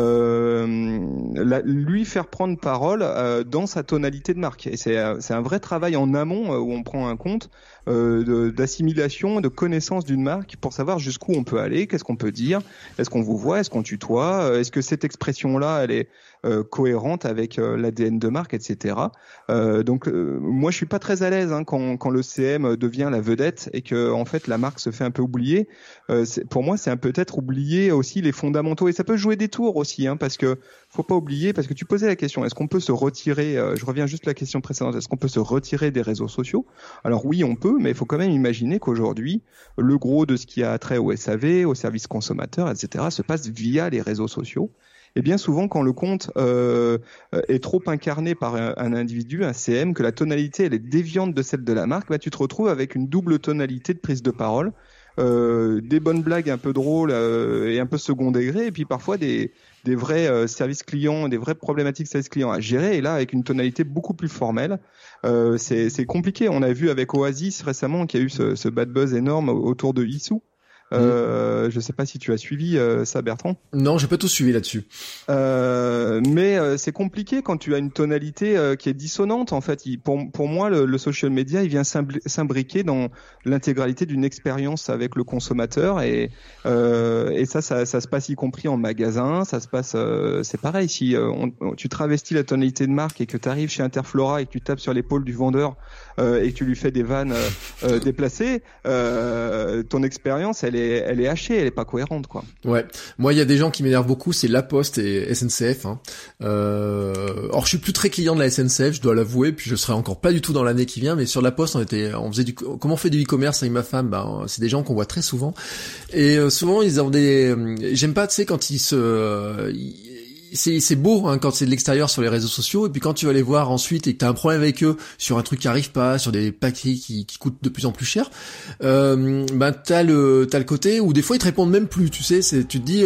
lui faire prendre parole dans sa tonalité de marque. Et c'est un vrai travail en amont où on prend un compte d'assimilation, de connaissance d'une marque pour savoir jusqu'où on peut aller, qu'est-ce qu'on peut dire, est-ce qu'on vous voit, est-ce qu'on tutoie, est-ce que cette expression-là, elle est cohérente avec l'ADN de marque, etc. Donc moi je suis pas très à l'aise quand le CM devient la vedette et que en fait la marque se fait un peu oublier. Pour moi c'est peut-être oublier aussi les fondamentaux et ça peut jouer des tours aussi parce que faut pas oublier, parce que tu posais la question, est-ce qu'on peut se retirer, je reviens juste à la question précédente, est-ce qu'on peut se retirer des réseaux sociaux? Alors oui on peut, mais il faut quand même imaginer qu'aujourd'hui le gros de ce qui a trait au SAV, au service consommateur, etc. se passe via les réseaux sociaux. Et bien souvent, quand le compte est trop incarné par un individu, un CM, que la tonalité elle est déviante de celle de la marque, tu te retrouves avec une double tonalité de prise de parole des bonnes blagues un peu drôles et un peu second degré, et puis parfois des vrais services clients, des vraies problématiques services clients à gérer, et là avec une tonalité beaucoup plus formelle. C'est compliqué. On a vu avec Oasis récemment qu'il y a eu ce bad buzz énorme autour de Issou. Je sais pas si tu as suivi ça, Bertrand. Non, j'ai pas tout suivi là-dessus. Mais c'est compliqué quand tu as une tonalité qui est dissonante. En fait, pour moi, le social media, il vient s'imbriquer dans l'intégralité d'une expérience avec le consommateur, et ça se passe y compris en magasin. Ça se passe, c'est pareil. Si tu travestis la tonalité de marque et que tu arrives chez Interflora et que tu tapes sur l'épaule du vendeur et que tu lui fais des vannes déplacées, ton expérience, elle est hachée, elle est pas cohérente, quoi. Ouais. Moi, il y a des gens qui m'énervent beaucoup, c'est La Poste et SNCF, hein. Or, je suis plus très client de la SNCF, je dois l'avouer, puis je serai encore pas du tout dans l'année qui vient, mais sur La Poste, comment on fait du e-commerce avec ma femme? C'est des gens qu'on voit très souvent. Et souvent, ils ont j'aime pas, tu sais, quand c'est beau, hein, quand c'est de l'extérieur sur les réseaux sociaux, et puis quand tu vas les voir ensuite et que t'as un problème avec eux sur un truc qui arrive pas, sur des paquets qui coûtent de plus en plus cher, t'as le côté où des fois ils te répondent même plus, tu sais, tu te dis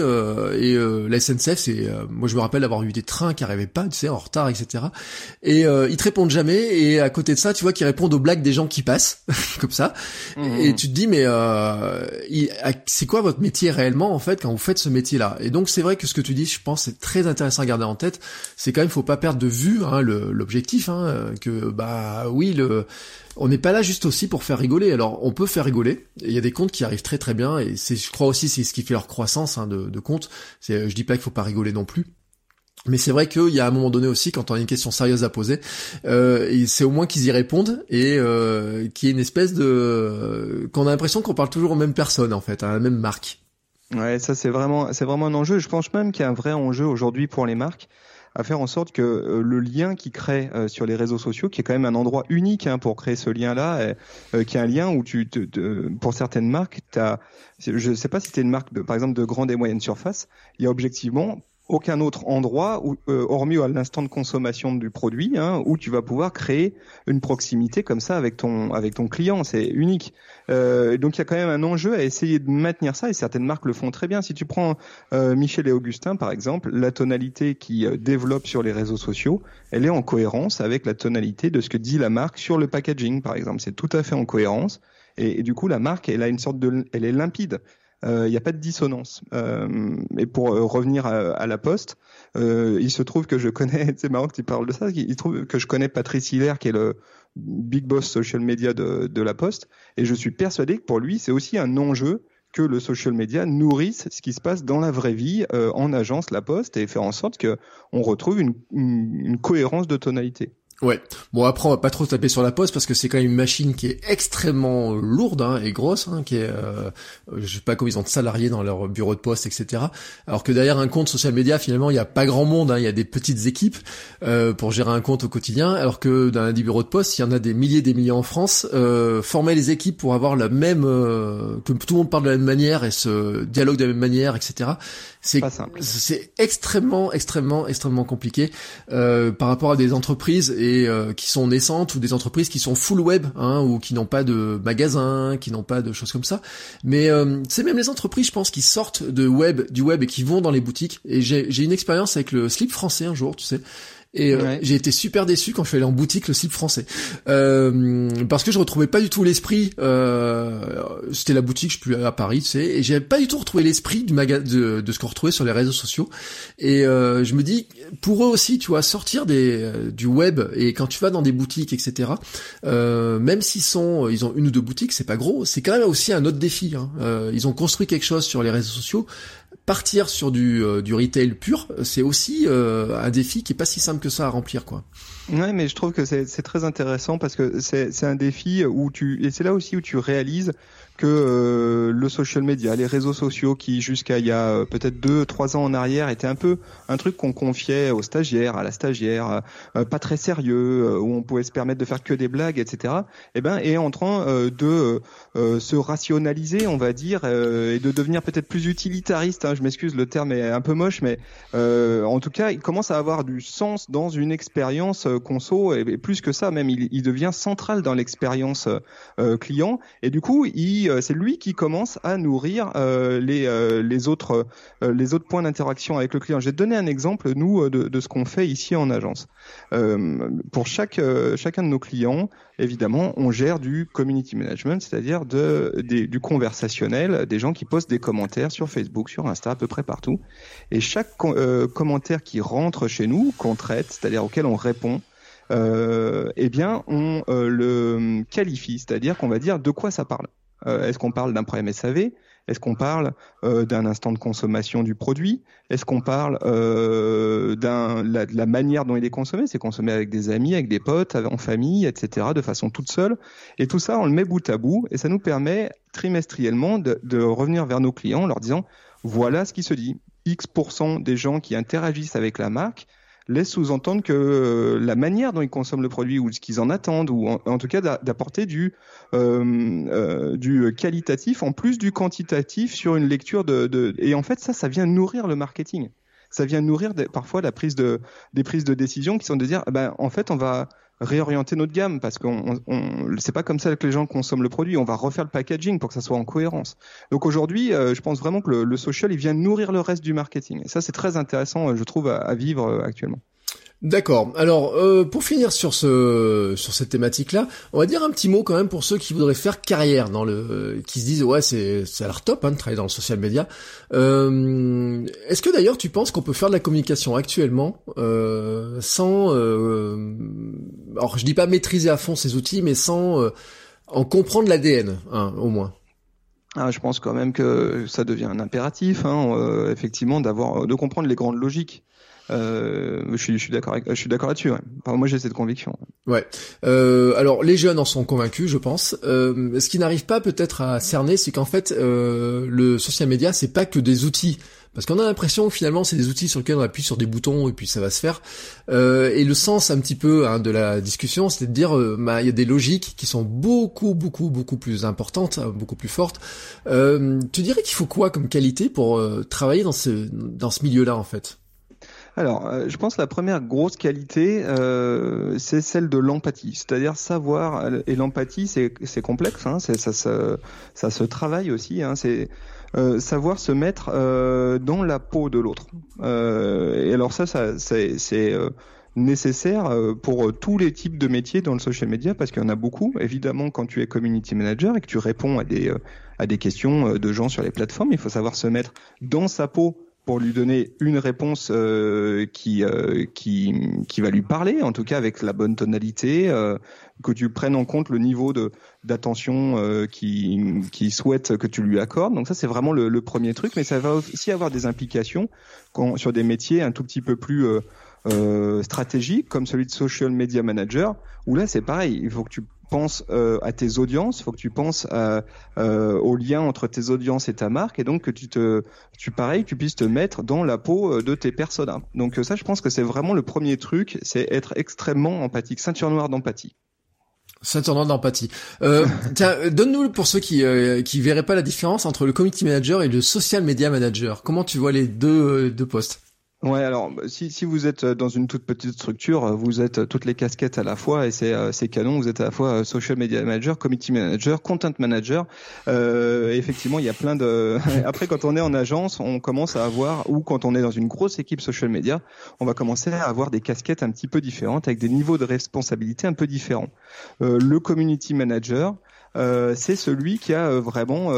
la SNCF, moi je me rappelle d'avoir eu des trains qui arrivaient pas, tu sais, en retard, etc. Et ils te répondent jamais, et à côté de ça, tu vois qu'ils répondent aux blagues des gens qui passent comme ça, et tu te dis mais c'est quoi votre métier réellement en fait quand vous faites ce métier-là? Et donc c'est vrai que ce que tu dis, je pense, c'est très intéressant à garder en tête, c'est quand même, faut pas perdre de vue, hein, l'objectif, hein, que oui, on n'est pas là juste aussi pour faire rigoler. Alors on peut faire rigoler, il y a des comptes qui arrivent très très bien, et je crois aussi c'est ce qui fait leur croissance, hein, de comptes. Je dis pas qu'il faut pas rigoler non plus, mais c'est vrai qu'il y a un moment donné aussi, quand on a une question sérieuse à poser, et c'est au moins qu'ils y répondent, et qu'il y ait une espèce qu'on a l'impression qu'on parle toujours aux mêmes personnes, en fait, à la même marque. Ouais, ça c'est vraiment un enjeu. Je pense même qu'il y a un vrai enjeu aujourd'hui pour les marques à faire en sorte que le lien qu'ils créent sur les réseaux sociaux, qui est quand même un endroit unique, hein, pour créer ce lien-là, qui est un lien où pour certaines marques, je sais pas si t'es une marque par exemple de grande et moyenne surface, il y a objectivement aucun autre endroit hormis à l'instant de consommation du produit, hein, où tu vas pouvoir créer une proximité comme ça avec ton client. C'est unique. Donc il y a quand même un enjeu à essayer de maintenir ça, et certaines marques le font très bien. Si tu prends Michel et Augustin par exemple, la tonalité qui développe sur les réseaux sociaux, elle est en cohérence avec la tonalité de ce que dit la marque sur le packaging par exemple. C'est tout à fait en cohérence, et du coup la marque, elle a elle est limpide. Il n'y a pas de dissonance. Et pour revenir à la Poste, il se trouve que je connais, c'est marrant que tu parles de ça, il se trouve que je connais Patrice Hilaire, qui est le big boss social media de la Poste, et je suis persuadé que pour lui, c'est aussi un enjeu que le social media nourrisse ce qui se passe dans la vraie vie en agence La Poste, et faire en sorte que on retrouve une cohérence de tonalité. Ouais. Bon, après, on va pas trop taper sur la Poste parce que c'est quand même une machine qui est extrêmement lourde, hein, et grosse, hein, qui est, je sais pas combien ils ont de salariés dans leur bureau de poste, etc. Alors que derrière un compte social media, finalement, il y a pas grand monde, hein, il y a des petites équipes, pour gérer un compte au quotidien, alors que dans un des bureaux de poste, il y en a des milliers en France, former les équipes pour avoir la même, que tout le monde parle de la même manière et se dialogue de la même manière, etc. C'est pas simple. C'est extrêmement compliqué, par rapport à des entreprises qui sont naissantes, ou des entreprises qui sont full web, hein, ou qui n'ont pas de magasin, qui n'ont pas de choses comme ça. Mais c'est même les entreprises, je pense, qui sortent du web et qui vont dans les boutiques. Et j'ai une expérience avec le slip français un jour, tu sais. Et ouais. J'ai été super déçu quand je suis allé en boutique le slip français, parce que je retrouvais pas du tout l'esprit. C'était la boutique, je suis plus à Paris, tu sais, et j'avais pas du tout retrouvé l'esprit de ce qu'on retrouvait sur les réseaux sociaux. Et je me dis, pour eux aussi, tu vois, sortir du web, et quand tu vas dans des boutiques, etc. Même ils ont une ou deux boutiques, c'est pas gros, c'est quand même aussi un autre défi. Hein. Ils ont construit quelque chose sur les réseaux sociaux. Partir sur du retail pur, c'est aussi un défi qui est pas si simple que ça à remplir, quoi. Ouais, mais je trouve que c'est très intéressant, parce que c'est un défi et c'est là aussi où tu réalises que le social media, les réseaux sociaux, qui jusqu'à il y a peut-être 2-3 ans en arrière étaient un peu un truc qu'on confiait aux stagiaires, à la stagiaire, pas très sérieux, où on pouvait se permettre de faire que des blagues, etc. Est en train de se rationaliser, on va dire, et de devenir peut-être plus utilitariste. Hein, je m'excuse, le terme est un peu moche, mais en tout cas, il commence à avoir du sens dans une expérience conso, et plus que ça, même il devient central dans l'expérience client, et du coup, il c'est lui qui commence à nourrir les autres points d'interaction avec le client. Je vais te donner un exemple nous de ce qu'on fait ici en agence. Pour chacun de nos clients, évidemment, on gère du community management, c'est-à-dire du conversationnel, des gens qui postent des commentaires sur Facebook, sur Insta, à peu près partout. Et chaque commentaire qui rentre chez nous, qu'on traite, c'est-à-dire auquel on répond, eh bien, on le qualifie, c'est-à-dire qu'on va dire de quoi ça parle. Est-ce qu'on parle d'un problème SAV ? Est-ce qu'on parle d'un instant de consommation du produit ? Est-ce qu'on parle de la manière dont il est consommé ? C'est consommé avec des amis, avec des potes, en famille, etc., de façon toute seule. Et tout ça, on le met bout à bout et ça nous permet trimestriellement de revenir vers nos clients en leur disant « Voilà ce qui se dit. X% des gens qui interagissent avec la marque laisse sous-entendre que la manière dont ils consomment le produit ou ce qu'ils en attendent, ou en tout cas d'apporter du qualitatif en plus du quantitatif sur une lecture et en fait ça vient nourrir le marketing. Ça vient nourrir parfois des prises de décision qui sont de dire en fait on va réorienter notre gamme parce qu'on c'est pas comme ça que les gens consomment le produit, on va refaire le packaging pour que ça soit en cohérence. Donc aujourd'hui, je pense vraiment que le social il vient nourrir le reste du marketing. Et ça c'est très intéressant, je trouve, à vivre actuellement. D'accord. Alors, pour finir sur cette thématique-là, on va dire un petit mot quand même pour ceux qui voudraient faire carrière qui se disent ouais, ça a l'air top de travailler dans le social media. Est-ce que d'ailleurs tu penses qu'on peut faire de la communication actuellement sans, alors je dis pas maîtriser à fond ces outils, mais sans en comprendre l'ADN, au moins. Je pense quand même que ça devient un impératif, effectivement, de comprendre les grandes logiques. Je suis d'accord là-dessus. Ouais. Enfin, moi, j'ai cette conviction. Ouais. Alors, les jeunes en sont convaincus, je pense. Ce qu'ils n'arrivent pas peut-être à cerner, c'est qu'en fait, le social media, c'est pas que des outils. Parce qu'on a l'impression que finalement c'est des outils sur lesquels on appuie sur des boutons et puis ça va se faire. Et le sens un petit peu de la discussion, c'est de dire il y a des logiques qui sont beaucoup plus importantes, beaucoup plus fortes. Tu dirais qu'il faut quoi comme qualité pour travailler dans ce milieu-là en fait ? Alors, je pense que la première grosse qualité, c'est celle de l'empathie. C'est-à-dire savoir, et l'empathie, c'est complexe, ça se travaille aussi. C'est savoir se mettre dans la peau de l'autre. Et alors c'est nécessaire pour tous les types de métiers dans le social media parce qu'il y en a beaucoup. Évidemment, quand tu es community manager et que tu réponds à des questions de gens sur les plateformes, il faut savoir se mettre dans sa peau pour lui donner une réponse qui va lui parler, en tout cas avec la bonne tonalité, que tu prennes en compte le niveau d'attention qu'il souhaite que tu lui accordes. Donc ça, c'est vraiment le premier truc, mais ça va aussi avoir des implications sur des métiers un tout petit peu plus stratégiques, comme celui de social media manager, où là, c'est pareil, il faut que tu penses à tes audiences, il faut que tu penses au lien entre tes audiences et ta marque, et donc que tu puisses te mettre dans la peau de tes personas. Donc ça, je pense que c'est vraiment le premier truc, c'est être extrêmement empathique, ceinture noire d'empathie. Ceinture noire d'empathie. Tiens, donne-nous pour ceux qui verraient pas la différence entre le community manager et le social media manager. Comment tu vois les deux postes ? Ouais, alors si vous êtes dans une toute petite structure, vous êtes toutes les casquettes à la fois et c'est canon. Vous êtes à la fois social media manager, community manager, content manager. Effectivement, il y a plein de. Après, quand on est en agence, on commence à avoir, ou quand on est dans une grosse équipe social media, on va commencer à avoir des casquettes un petit peu différentes avec des niveaux de responsabilité un peu différents. Le community manager, c'est celui qui a vraiment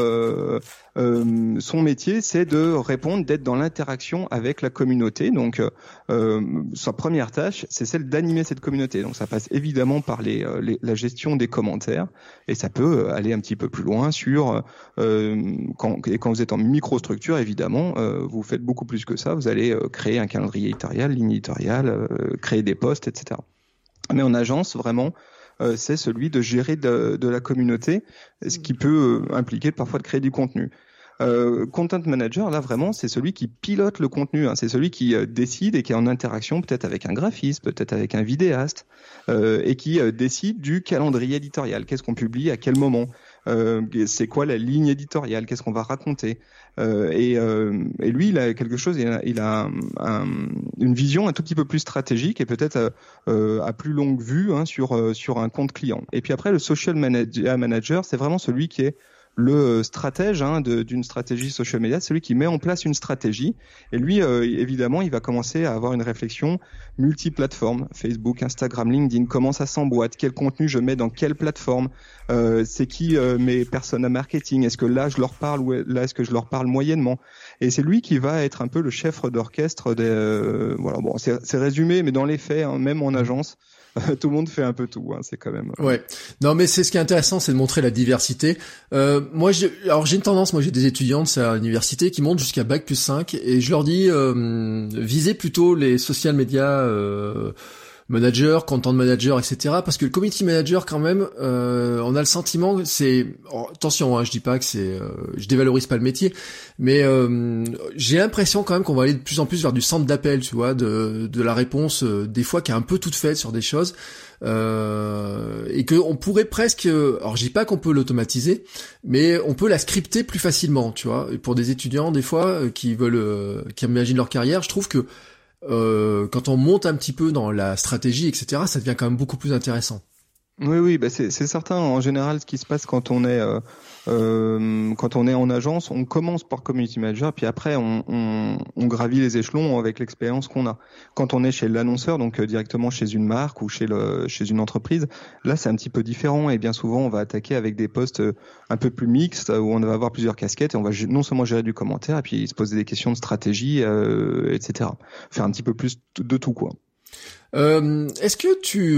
son métier, c'est de répondre, d'être dans l'interaction avec la communauté. Donc, sa première tâche, c'est celle d'animer cette communauté. Donc, ça passe évidemment par la gestion des commentaires, et ça peut aller un petit peu plus loin sur quand vous êtes en microstructure, évidemment, vous faites beaucoup plus que ça. Vous allez créer un calendrier éditorial, ligne éditoriale, créer des posts, etc. Mais en agence, vraiment, c'est celui de gérer de la communauté, ce qui peut impliquer parfois de créer du contenu. Content manager, là vraiment, c'est celui qui pilote le contenu, c'est celui qui décide et qui est en interaction peut-être avec un graphiste, peut-être avec un vidéaste, et qui décide du calendrier éditorial. Qu'est-ce qu'on publie, à quel moment, c'est quoi la ligne éditoriale, qu'est-ce qu'on va raconter. Et lui, il a quelque chose, il a une vision un tout petit peu plus stratégique et peut-être à plus longue vue sur un compte client. Et puis après, le social manager, c'est vraiment celui qui est le stratège d'une stratégie social media, celui qui met en place une stratégie. Et lui, évidemment, il va commencer à avoir une réflexion multiplateforme. Facebook, Instagram, LinkedIn, comment ça s'emboîte, quel contenu je mets dans quelle plateforme, c'est qui mes personas marketing, est-ce que là je leur parle ou là est-ce que je leur parle moyennement. Et c'est lui qui va être un peu le chef d'orchestre des voilà, bon, c'est résumé, mais dans les faits, hein, même en agence, tout le monde fait un peu tout, hein, c'est quand même. Ouais. Non, mais c'est ce qui est intéressant, c'est de montrer la diversité. Moi, j'ai une tendance, j'ai des étudiantes à l'université qui montent jusqu'à bac+5 et je leur dis visez plutôt les social media manager, content manager, etc. Parce que le community manager, quand même, on a le sentiment, attention, hein, je dis pas que je dévalorise pas le métier, mais j'ai l'impression quand même qu'on va aller de plus en plus vers du centre d'appel, tu vois, de la réponse, des fois qui est un peu toute faite sur des choses, et que on pourrait presque, alors je dis pas qu'on peut l'automatiser, mais on peut la scripter plus facilement, tu vois. Et pour des étudiants, des fois, qui imaginent leur carrière, je trouve que quand on monte un petit peu dans la stratégie, etc., ça devient quand même beaucoup plus intéressant. Oui, bah c'est certain. En général, ce qui se passe quand on est en agence, on commence par community manager, puis après on gravit les échelons avec l'expérience qu'on a. Quand on est chez l'annonceur, donc directement chez une marque ou chez une entreprise, là c'est un petit peu différent et bien souvent on va attaquer avec des postes un peu plus mixtes où on va avoir plusieurs casquettes et on va non seulement gérer du commentaire et puis se poser des questions de stratégie, etc. Faire un petit peu plus de tout, quoi. Est-ce que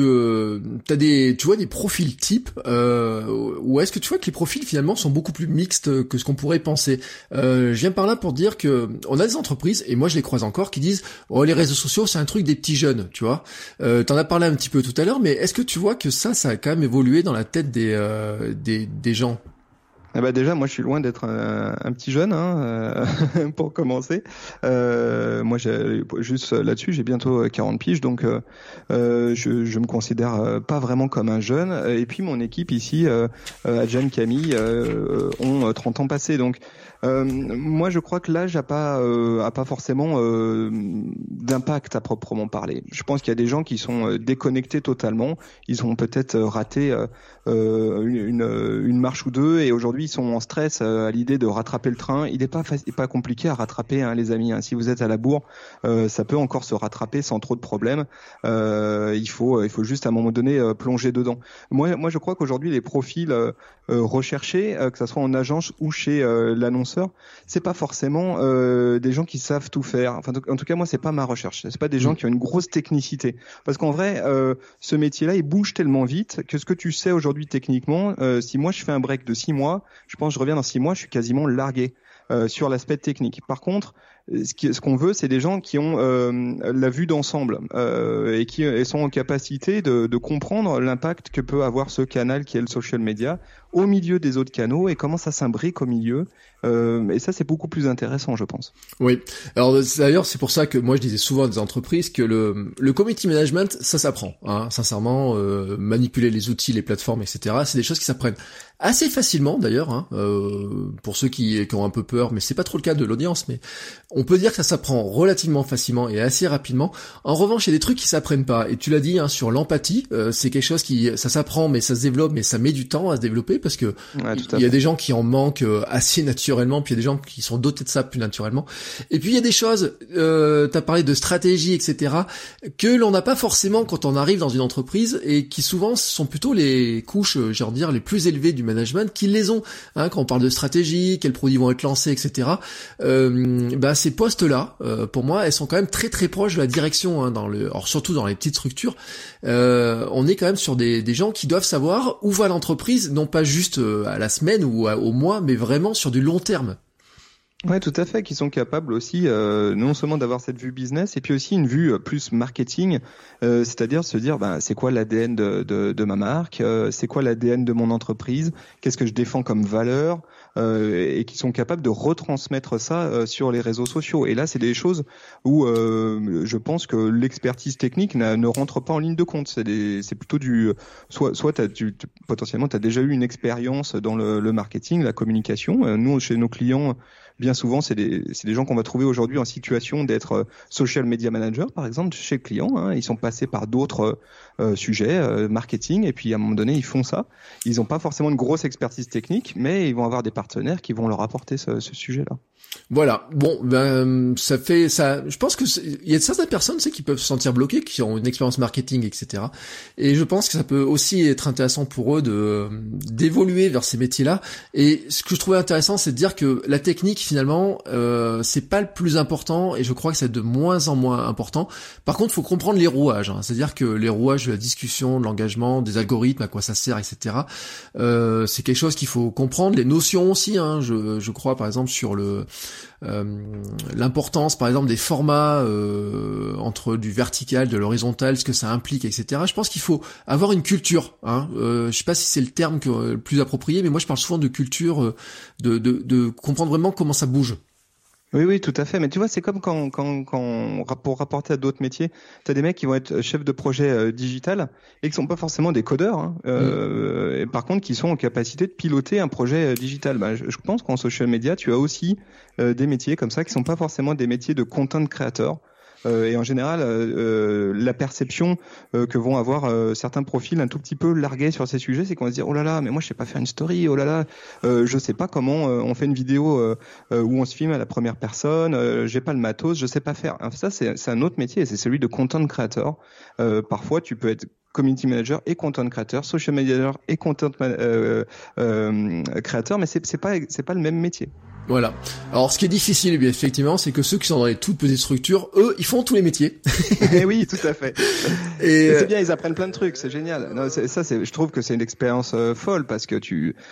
tu vois des profils types, ou est-ce que tu vois que les profils finalement sont beaucoup plus mixtes que ce qu'on pourrait penser? Je viens par là pour dire que on a des entreprises, et moi je les croise encore, qui disent les réseaux sociaux c'est un truc des petits jeunes, tu vois. T'en as parlé un petit peu tout à l'heure, mais est-ce que tu vois que ça a quand même évolué dans la tête des gens? Ah bah déjà, moi, je suis loin d'être un petit jeune, hein, pour commencer. Moi, juste là-dessus, j'ai bientôt 40 piges, donc je me considère pas vraiment comme un jeune. Et puis, mon équipe ici, Adjan, Camille, ont 30 ans passés, donc moi, je crois que l'âge a pas forcément d'impact à proprement parler. Je pense qu'il y a des gens qui sont déconnectés totalement. Ils ont peut-être raté une marche ou deux, et aujourd'hui ils sont en stress à l'idée de rattraper le train. Il n'est pas compliqué à rattraper, hein, les amis. Hein. Si vous êtes à la bourre, ça peut encore se rattraper sans trop de problèmes. Il faut juste à un moment donné plonger dedans. Moi, je crois qu'aujourd'hui les profils recherchés, que ça soit en agence ou chez l'annonceur, c'est pas forcément des gens qui savent tout faire. Enfin, en tout cas, moi, c'est pas ma recherche. C'est pas des gens qui ont une grosse technicité. Parce qu'en vrai, ce métier-là, il bouge tellement vite que ce que tu sais aujourd'hui techniquement, si moi je fais un break de 6 mois, je pense que je reviens dans 6 mois, je suis quasiment largué sur l'aspect technique. Par contre, ce qu'on veut, c'est des gens qui ont la vue d'ensemble et qui sont en capacité de comprendre l'impact que peut avoir ce canal qui est le social media au milieu des autres canaux et comment ça s'imbrique au milieu. Et ça, c'est beaucoup plus intéressant, je pense. Oui. Alors d'ailleurs, c'est pour ça que moi je disais souvent à des entreprises que le community management, ça s'apprend. Hein, sincèrement, manipuler les outils, les plateformes, etc. C'est des choses qui s'apprennent assez facilement d'ailleurs. Hein, pour ceux qui ont un peu peur, mais c'est pas trop le cas de l'audience. Mais on peut dire que ça s'apprend relativement facilement et assez rapidement. En revanche, il y a des trucs qui s'apprennent pas. Et tu l'as dit, hein, sur l'empathie, c'est quelque chose ça s'apprend, mais ça se développe, mais ça met du temps à se développer parce que il y a des gens qui en manquent assez naturellement, puis il y a des gens qui sont dotés de ça plus naturellement. Et puis il y a des choses, t'as parlé de stratégie, etc., que l'on n'a pas forcément quand on arrive dans une entreprise et qui souvent sont plutôt les couches, j'ai envie de dire, les plus élevées du management qui les ont. Hein, quand on parle de stratégie, quels produits vont être lancés, etc. Ces postes-là, pour moi, elles sont quand même très très proches de la direction. Hein, alors surtout dans les petites structures, on est quand même sur des gens qui doivent savoir où va l'entreprise, non pas juste à la semaine ou au mois, mais vraiment sur du long terme. Ouais, tout à fait, qui sont capables aussi non seulement d'avoir cette vue business et puis aussi une vue plus marketing, c'est-à-dire se dire c'est quoi l'ADN de ma marque, c'est quoi l'ADN de mon entreprise, qu'est-ce que je défends comme valeur, et qui sont capables de retransmettre ça sur les réseaux sociaux. Et là, c'est des choses où je pense que l'expertise technique ne rentre pas en ligne de compte. C'est plutôt soit potentiellement t'as déjà eu une expérience dans le marketing, la communication. Nous, chez nos clients, bien souvent, c'est des gens qu'on va trouver aujourd'hui en situation d'être social media manager, par exemple, chez le client. Hein. Ils sont passés par d'autres sujets, marketing, et puis à un moment donné, ils font ça. Ils n'ont pas forcément une grosse expertise technique, mais ils vont avoir des partenaires qui vont leur apporter ce sujet-là. Voilà. Bon, ben ça fait ça. Je pense que il y a certaines personnes, qui peuvent se sentir bloquées, qui ont une expérience marketing, etc. Et je pense que ça peut aussi être intéressant pour eux d'évoluer vers ces métiers-là. Et ce que je trouvais intéressant, c'est de dire que la technique, finalement, c'est pas le plus important. Et je crois que c'est de moins en moins important. Par contre, il faut comprendre les rouages. Hein. C'est-à-dire que les rouages de la discussion, de l'engagement, des algorithmes, à quoi ça sert, etc. C'est quelque chose qu'il faut comprendre. Les notions aussi. Hein. Je crois, par exemple, sur l'importance par exemple des formats entre du vertical, de l'horizontal, ce que ça implique, etc. Je pense qu'il faut avoir une culture. Hein. Je sais pas si c'est le terme le plus approprié, mais moi je parle souvent de culture, de comprendre vraiment comment ça bouge. Oui, tout à fait. Mais tu vois, c'est comme quand pour rapporter à d'autres métiers, t'as des mecs qui vont être chefs de projet digital et qui sont pas forcément des codeurs, hein, et par contre qui sont en capacité de piloter un projet digital. Je pense qu'en social media, tu as aussi des métiers comme ça qui sont pas forcément des métiers de content creator. Et en général, la perception que vont avoir certains profils un tout petit peu largués sur ces sujets, c'est qu'on va se dire oh là là, mais moi je sais pas faire une story, oh là là, je sais pas comment on fait une vidéo où on se filme à la première personne, j'ai pas le matos, je sais pas faire. Ça c'est un autre métier, c'est celui de content creator. Parfois tu peux être community manager et content creator, social manager et content creator, mais c'est pas le même métier. Voilà. Alors, ce qui est difficile, eh bien, effectivement, c'est que ceux qui sont dans les toutes petites structures, eux, ils font tous les métiers. Et oui, tout à fait. Et c'est bien, ils apprennent plein de trucs, c'est génial. Non, je trouve que c'est une expérience folle parce que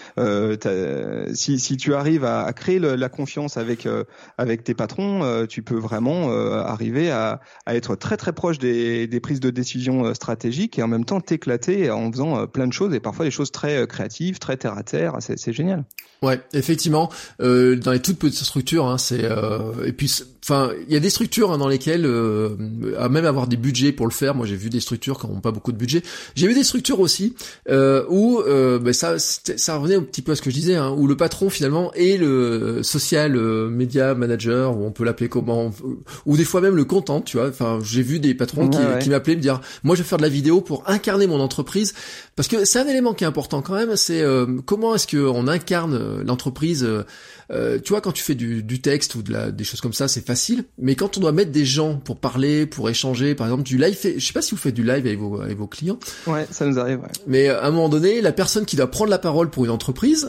si tu arrives à créer la confiance avec tes patrons, tu peux vraiment arriver à être très très proche des prises de décision stratégiques et en même temps t'éclater en faisant plein de choses et parfois des choses très créatives, très terre à terre. C'est génial. Ouais, effectivement. Dans les toutes petites structures, hein, et puis, enfin, il y a des structures dans lesquelles, à même avoir des budgets pour le faire. Moi, j'ai vu des structures qui n'ont pas beaucoup de budget. J'ai vu des structures aussi où, ça revenait un petit peu à ce que je disais, hein, où le patron finalement est le social media manager, ou on peut l'appeler comment, ou des fois même le content, tu vois. Enfin, j'ai vu des patrons qui m'appelaient me dire, moi, je vais faire de la vidéo pour incarner mon entreprise, parce que c'est un élément qui est important quand même. C'est comment est-ce que on incarne l'entreprise. Tu vois, quand tu fais du texte ou des choses comme ça, c'est facile. Mais quand on doit mettre des gens pour parler, pour échanger, par exemple du live, je sais pas si vous faites du live avec vos clients. Ouais, ça nous arrive. Ouais. Mais à un moment donné, la personne qui doit prendre la parole pour une entreprise,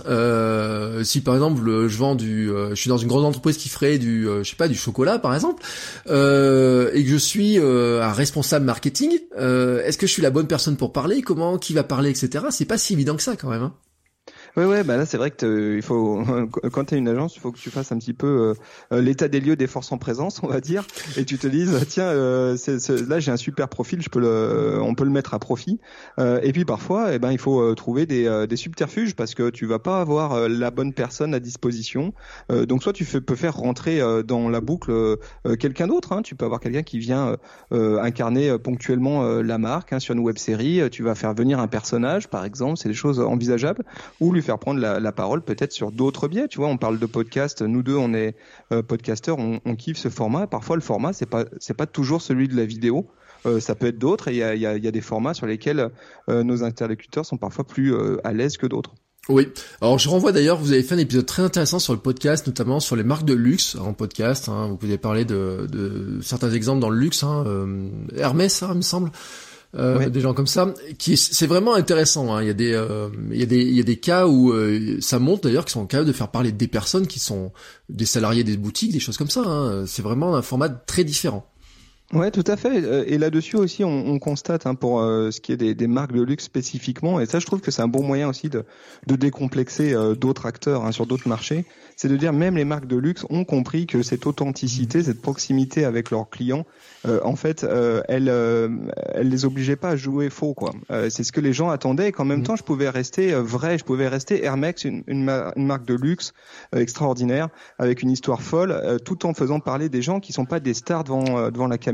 si par exemple je vends je suis dans une grande entreprise qui ferait du chocolat par exemple, et que je suis un responsable marketing, est-ce que je suis la bonne personne pour parler? Qui va parler, etc. C'est pas si évident que ça quand même. Hein. Ouais, bah là c'est vrai que il faut quand t'es une agence, il faut que tu fasses un petit peu l'état des lieux des forces en présence, on va dire, et tu te dises tiens là j'ai un super profil, on peut le mettre à profit. Et puis parfois il faut trouver des subterfuges parce que tu vas pas avoir la bonne personne à disposition. Donc soit tu peux faire rentrer dans la boucle quelqu'un d'autre, hein, tu peux avoir quelqu'un qui vient incarner ponctuellement la marque, hein, sur une web-série, tu vas faire venir un personnage par exemple, c'est des choses envisageables, ou lui faire prendre la parole peut-être sur d'autres biais. Tu vois, on parle de podcast, nous deux on est podcasteurs, on kiffe ce format. Parfois le format c'est pas toujours celui de la vidéo, ça peut être d'autres, et il y a des formats sur lesquels nos interlocuteurs sont parfois plus à l'aise que d'autres. Oui. Alors je renvoie d'ailleurs, vous avez fait un épisode très intéressant sur le podcast, notamment sur les marques de luxe en podcast. Hein, vous pouvez parler de certains exemples dans le luxe. Hein, Hermès, hein, il me semble. Des gens comme ça, c'est vraiment intéressant. Hein. Il y a des cas où ça montre d'ailleurs qu'ils sont capables de faire parler des personnes qui sont des salariés des boutiques, des choses comme ça. Hein. C'est vraiment un format très différent. Ouais, tout à fait. Et là-dessus aussi, on constate, hein, pour ce qui est des marques de luxe spécifiquement, et ça, je trouve que c'est un bon moyen aussi de décomplexer d'autres acteurs, hein, sur d'autres marchés. C'est de dire même les marques de luxe ont compris que cette authenticité, cette proximité avec leurs clients, en fait, elle les obligeait pas à jouer faux, quoi. C'est ce que les gens attendaient, et qu'en même temps, je pouvais rester vrai, je pouvais rester Hermès, une marque de luxe extraordinaire, avec une histoire folle, tout en faisant parler des gens qui sont pas des stars devant la caméra.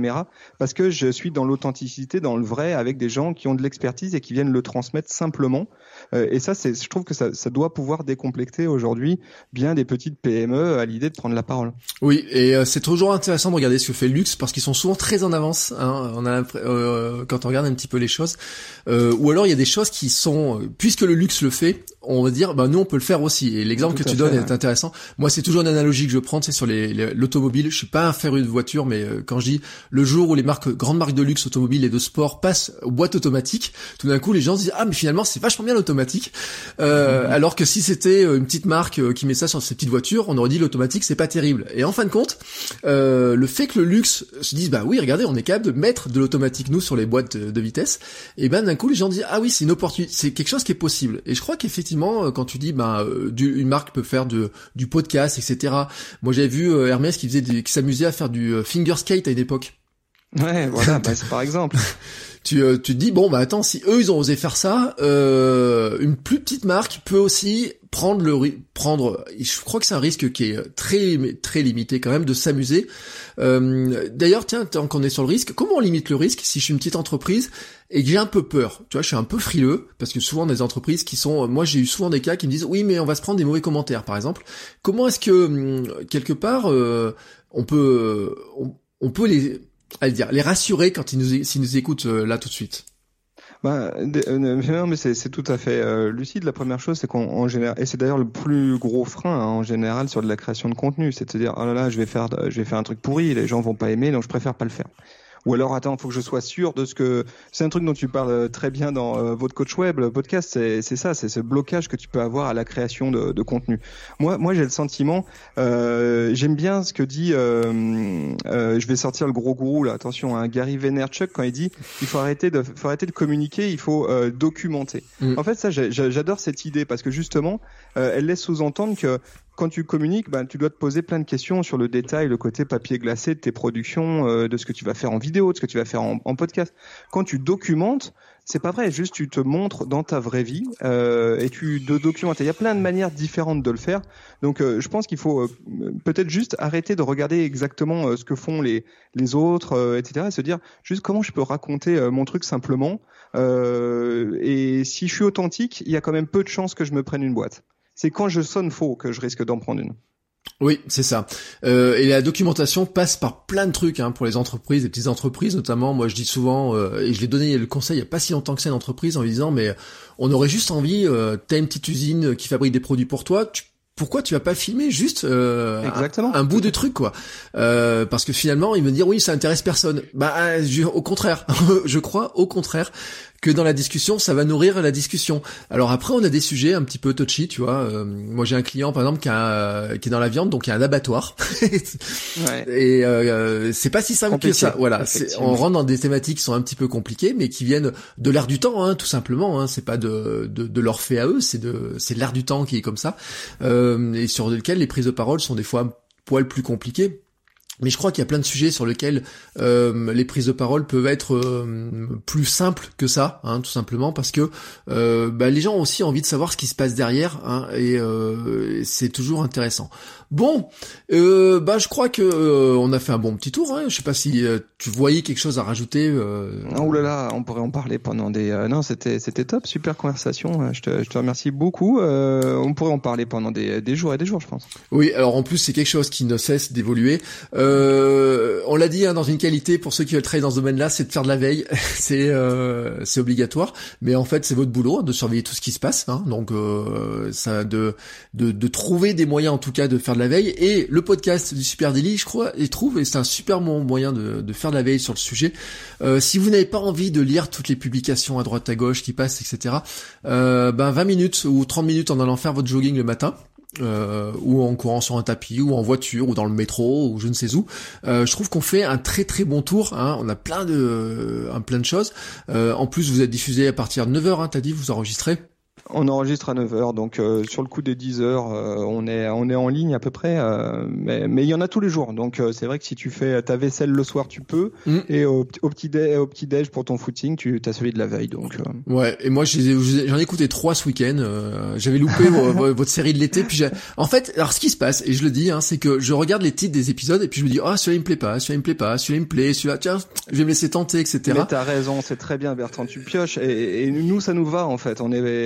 caméra, parce que je suis dans l'authenticité, dans le vrai, avec des gens qui ont de l'expertise et qui viennent le transmettre simplement. Et ça, je trouve que ça doit pouvoir décomplexer aujourd'hui bien des petites PME à l'idée de prendre la parole. Oui, et c'est toujours intéressant de regarder ce que fait le luxe, parce qu'ils sont souvent très en avance, hein, quand on regarde un petit peu les choses. Ou alors il y a des choses qui sont, puisque le luxe le fait, on va dire, nous on peut le faire aussi. Et l'exemple que tu donnes est intéressant. Moi, c'est toujours une analogie que je prends, c'est sur l'automobile. Je suis pas un féru de voiture, mais quand je dis le jour où les grandes marques de luxe automobile et de sport passent aux boîtes automatiques, tout d'un coup les gens se disent mais finalement c'est vachement bien l'automatique. Alors que si c'était une petite marque qui met ça sur ses petites voitures, on aurait dit l'automatique c'est pas terrible. Et en fin de compte, le fait que le luxe se dise oui, regardez, on est capable de mettre de l'automatique nous sur les boîtes de vitesse, et d'un coup les gens disent oui, c'est une opportunité, c'est quelque chose qui est possible. Et je crois qu'effectivement quand tu dis une marque peut faire du podcast, etc. Moi j'avais vu Hermès qui s'amusait à faire du finger skate à une époque. Ouais, voilà, c'est par exemple. Tu te dis attends, si eux ils ont osé faire ça, une plus petite marque peut aussi prendre je crois que c'est un risque qui est très très limité quand même de s'amuser. D'ailleurs, tiens, tant qu'on est sur le risque, comment on limite le risque si je suis une petite entreprise et que j'ai un peu peur? Tu vois, je suis un peu frileux parce que souvent des entreprises qui sont, moi j'ai eu souvent des cas qui me disent oui, mais on va se prendre des mauvais commentaires par exemple. Comment est-ce que quelque part on peut les rassurer quand s'ils nous écoutent là tout de suite? Non, mais c'est tout à fait lucide. La première chose, c'est qu'en général, et c'est d'ailleurs le plus gros frein en général sur de la création de contenu, c'est de se dire oh là là, je vais faire un truc pourri, les gens vont pas aimer, donc je préfère pas le faire. Ou alors attends, faut que je sois sûr de ce que c'est un truc dont tu parles très bien dans votre coach web, le podcast, c'est ça, c'est ce blocage que tu peux avoir à la création de contenu. Moi j'ai le sentiment, j'aime bien ce que dit, je vais sortir le gros gourou là, attention, Gary Vaynerchuk quand il dit il faut arrêter de communiquer, il faut documenter. En fait ça j'adore cette idée parce que justement elle laisse sous-entendre que quand tu communiques, tu dois te poser plein de questions sur le détail, le côté papier glacé de tes productions, de ce que tu vas faire en vidéo, de ce que tu vas faire en podcast. Quand tu documentes, c'est pas vrai, juste tu te montres dans ta vraie vie et tu documentes. Il y a plein de manières différentes de le faire. Donc je pense qu'il faut peut-être juste arrêter de regarder exactement ce que font les autres, etc. et se dire juste comment je peux raconter mon truc simplement. Et si je suis authentique, il y a quand même peu de chances que je me prenne une boîte. C'est quand je sonne faux que je risque d'en prendre une. Oui, c'est ça. Et la documentation passe par plein de trucs pour les entreprises, les petites entreprises notamment. Moi, je dis souvent, et je l'ai donné le conseil il y a pas si longtemps que ça à une entreprise en lui disant, mais on aurait juste envie, t'as une petite usine qui fabrique des produits pour toi, pourquoi tu vas pas filmer juste un bout de truc quoi, parce que finalement ils me dire oui ça intéresse personne. Au contraire, je crois au contraire que dans la discussion ça va nourrir la discussion. Alors après on a des sujets un petit peu touchy, tu vois. Moi j'ai un client par exemple qui est dans la viande, donc il y a un abattoir ouais. Et c'est pas si simple que ça. Voilà, on rentre dans des thématiques qui sont un petit peu compliquées mais qui viennent de l'air du temps tout simplement. C'est pas de leur fait à eux, c'est de l'air du temps qui est comme ça. Et sur lequel les prises de parole sont des fois un poil plus compliquées. Mais je crois qu'il y a plein de sujets sur lesquels les prises de parole peuvent être plus simples que ça, tout simplement parce que les gens ont aussi envie de savoir ce qui se passe derrière, et c'est toujours intéressant. Bon, je crois que on a fait un bon petit tour. Je sais pas si tu voyais quelque chose à rajouter. Oh là là, on pourrait en parler pendant des. Non, c'était top, super conversation. Je te remercie beaucoup. On pourrait en parler pendant des jours et des jours, je pense. Oui, alors en plus c'est quelque chose qui ne cesse d'évoluer. On l'a dit dans une qualité pour ceux qui veulent travailler dans ce domaine-là, c'est de faire de la veille. C'est obligatoire, mais en fait c'est votre boulot de surveiller tout ce qui se passe. Donc ça de trouver des moyens en tout cas de faire de la veille. Et le podcast du Super Daily, je trouve, et c'est un super bon moyen de faire de la veille sur le sujet. Si vous n'avez pas envie de lire toutes les publications à droite à gauche qui passent, etc. 20 minutes ou 30 minutes en allant faire votre jogging le matin. Ou en courant sur un tapis, ou en voiture, ou dans le métro, ou je ne sais où. Je trouve qu'on fait un très très bon tour. On a plein de choses. En plus, vous êtes diffusé à partir de 9h, t'as dit, vous enregistrez. On enregistre à 9h, donc sur le coup des 10h, on est en ligne à peu près, mais il y en a tous les jours. Donc c'est vrai que si tu fais ta vaisselle le soir, tu peux, et au petit déj pour ton footing, tu as celui de la veille. Donc ouais. Et moi j'en ai écouté 3 ce week-end. J'avais loupé votre série de l'été. Puis en fait, alors ce qui se passe, et je le dis, c'est que je regarde les titres des épisodes et puis je me dis celui-là il me plaît pas, celui-là il me plaît pas, celui-là il me plaît, celui-là tiens, je vais me laisser tenter, etc. Mais t'as raison, c'est très bien Bertrand, tu pioches et nous ça nous va en fait.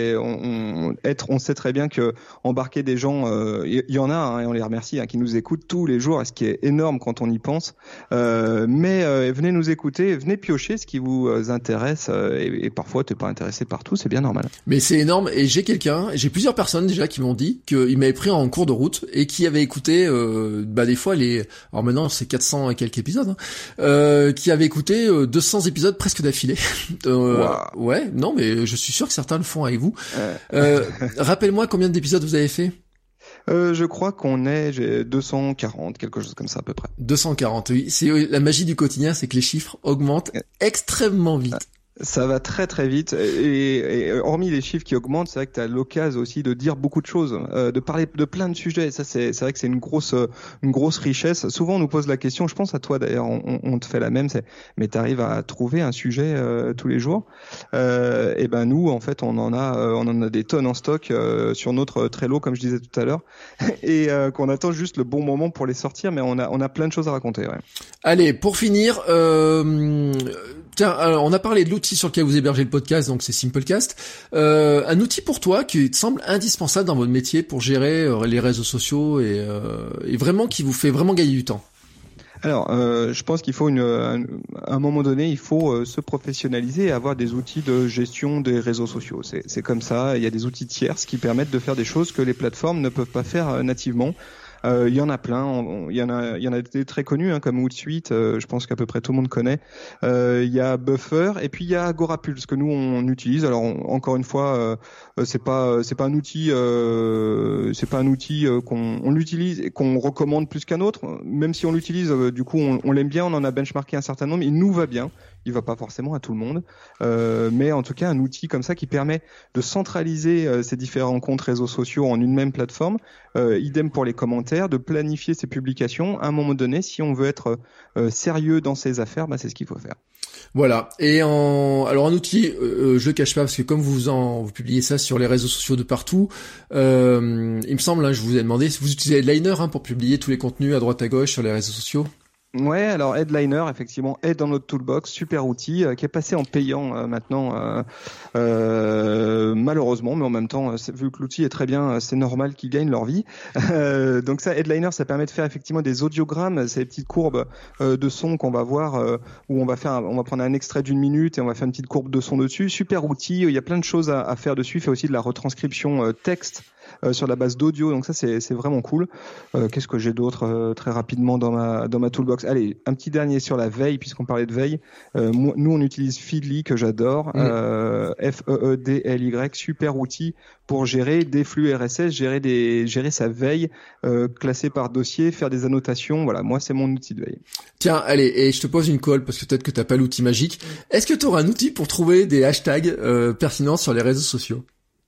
On sait très bien que embarquer des gens, y en a et on les remercie qui nous écoutent tous les jours, ce qui est énorme quand on y pense. Mais venez nous écouter, venez piocher ce qui vous intéresse et parfois t'es pas intéressé par tout, c'est bien normal. Mais c'est énorme et j'ai plusieurs personnes déjà qui m'ont dit qu'ils m'avaient pris en cours de route et qui avaient écouté des fois alors maintenant c'est 400 et quelques épisodes, qui avaient écouté 200 épisodes presque d'affilée. Wow. Ouais, non mais je suis sûr que certains le font avec vous. Rappelle-moi combien d'épisodes vous avez fait? Je crois j'ai 240, quelque chose comme ça à peu près. 240, oui. C'est la magie du quotidien, c'est que les chiffres augmentent extrêmement vite. Ça va très très vite et hormis les chiffres qui augmentent, c'est vrai que tu as l'occasion aussi de dire beaucoup de choses, de parler de plein de sujets. Et ça c'est vrai que c'est une grosse richesse. Souvent on nous pose la question, je pense à toi d'ailleurs, on te fait la même, mais tu arrives à trouver un sujet tous les jours. Et ben nous en fait on en a des tonnes en stock sur notre Trello comme je disais tout à l'heure et qu'on attend juste le bon moment pour les sortir, mais on a plein de choses à raconter. Ouais. Allez, pour finir, tiens, alors on a parlé de l'outil sur lequel vous hébergez le podcast, donc c'est Simplecast. Un outil pour toi qui te semble indispensable dans votre métier pour gérer les réseaux sociaux et vraiment qui vous fait vraiment gagner du temps. Alors, je pense qu'il faut à un moment donné, il faut se professionnaliser et avoir des outils de gestion des réseaux sociaux. C'est comme ça. Il y a des outils tierces qui permettent de faire des choses que les plateformes ne peuvent pas faire nativement. Il y en a plein, il y en a des très connus comme Hootsuite, je pense qu'à peu près tout le monde connaît. Il y a Buffer et puis il y a Agorapulse que nous on utilise. Alors encore une fois, c'est pas un outil qu'on l'utilise et qu'on recommande plus qu'un autre. Même si on l'utilise, du coup on l'aime bien, on en a benchmarké un certain nombre, il nous va bien. Il va pas forcément à tout le monde, mais en tout cas un outil comme ça qui permet de centraliser ces différents comptes réseaux sociaux en une même plateforme. Idem pour les commentaires, de planifier ses publications. À un moment donné, si on veut être sérieux dans ses affaires, c'est ce qu'il faut faire. Voilà. Et alors un outil, je le cache pas parce que comme vous publiez ça sur les réseaux sociaux de partout, il me semble, je vous ai demandé si vous utilisez Headliner pour publier tous les contenus à droite à gauche sur les réseaux sociaux. Ouais, alors Headliner effectivement est dans notre toolbox, super outil qui est passé en payant maintenant malheureusement, mais en même temps vu que l'outil est très bien, c'est normal qu'ils gagnent leur vie. Donc ça, Headliner, ça permet de faire effectivement des audiogrammes, ces petites courbes de son qu'on va voir où on va prendre un extrait d'1 minute et on va faire une petite courbe de son dessus. Super outil, il y a plein de choses à faire dessus. Il fait aussi de la retranscription texte sur la base d'audio, donc ça c'est vraiment cool. Qu'est-ce que j'ai d'autre très rapidement dans ma toolbox? Allez, un petit dernier sur la veille, puisqu'on parlait de veille. Nous on utilise Feedly que j'adore, Feedly, super outil pour gérer des flux RSS, gérer sa veille, classer par dossier, faire des annotations. Voilà, moi c'est mon outil de veille. Tiens, allez, et je te pose une colle parce que peut-être que t'as pas l'outil magique. Est-ce que tu auras un outil pour trouver des hashtags pertinents sur les réseaux sociaux?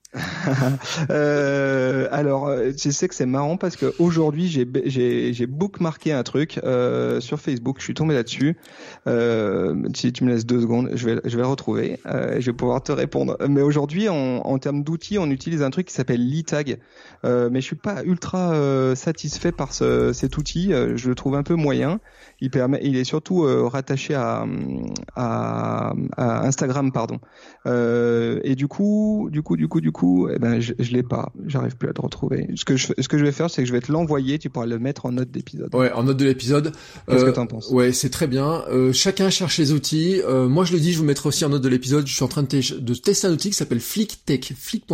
Alors, je sais que c'est marrant parce que aujourd'hui j'ai bookmarké un truc sur Facebook. Je suis tombé là-dessus. Si tu me laisses 2 secondes, je vais le retrouver. Je vais pouvoir te répondre. Mais aujourd'hui, en termes d'outils, on utilise un truc qui s'appelle LeeTag. Mais je suis pas ultra satisfait par cet outil. Je le trouve un peu moyen. Il est surtout rattaché à Instagram, pardon. Et du coup, je l'ai pas. J'arrive plus à le retrouver. Ce que je vais faire, c'est que je vais te l'envoyer. Tu pourras le mettre en note d'épisode. Ouais, en note de l'épisode. Qu'est-ce que t'en penses? Ouais, c'est très bien. Chacun cherche les outils. Moi, je le dis, je vous mettrai aussi en note de l'épisode. Je suis en train de tester un outil qui s'appelle Flick.tech.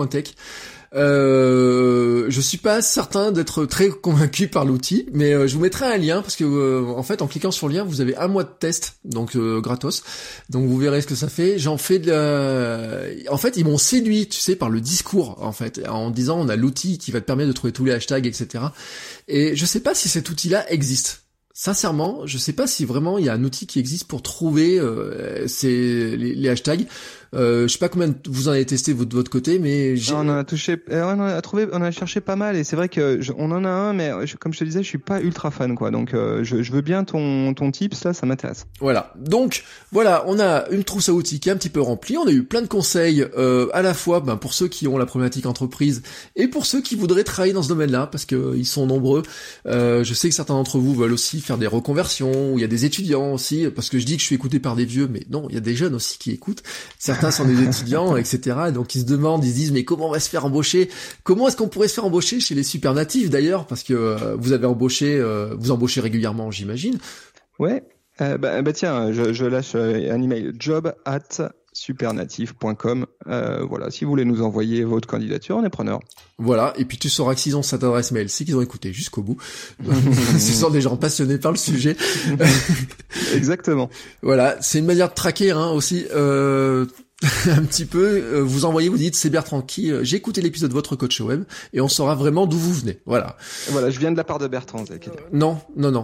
Je suis pas certain d'être très convaincu par l'outil, mais je vous mettrai un lien parce que en fait en cliquant sur le lien vous avez 1 mois de test, donc gratos, donc vous verrez ce que ça fait. En fait ils m'ont séduit, tu sais, par le discours en fait, en disant on a l'outil qui va te permettre de trouver tous les hashtags, etc. Et je sais pas si cet outil-là existe. sincèrement, je sais pas si vraiment il y a un outil qui existe pour trouver les hashtags. Je sais pas combien vous en avez testé de votre côté, mais on en a touché, on a cherché pas mal, et c'est vrai que on en a un, mais comme je te disais, je suis pas ultra fan, quoi. Donc je veux bien ton tips là, ça m'intéresse. Voilà. Donc voilà, on a une trousse à outils qui est un petit peu remplie. On a eu plein de conseils à la fois pour ceux qui ont la problématique entreprise et pour ceux qui voudraient travailler dans ce domaine-là, parce que ils sont nombreux. Je sais que certains d'entre vous veulent aussi faire des reconversions, ou il y a des étudiants aussi, parce que je dis que je suis écouté par des vieux, mais non, il y a des jeunes aussi qui écoutent. Certains sont des étudiants, etc. Donc ils se demandent, ils se disent, mais comment on va se faire embaucher? Comment est-ce qu'on pourrait se faire embaucher chez les Supernatifs d'ailleurs? Parce que vous avez embauché, vous embauchez régulièrement, j'imagine. Ouais. Tiens, je lâche un email, job@supernatif.com. Voilà, si vous voulez nous envoyer votre candidature, on est preneur. Voilà, et puis tu sauras que s'ils ont cette adresse mail, c'est qu'ils ont écouté jusqu'au bout. Ce sont des gens passionnés par le sujet. Exactement. Voilà, c'est une manière de traquer aussi. Un petit peu, vous envoyez, vous dites, c'est Bertrand qui, j'ai écouté l'épisode de votre coach web, et on saura vraiment d'où vous venez. Voilà. Voilà, je viens de la part de Bertrand. Non.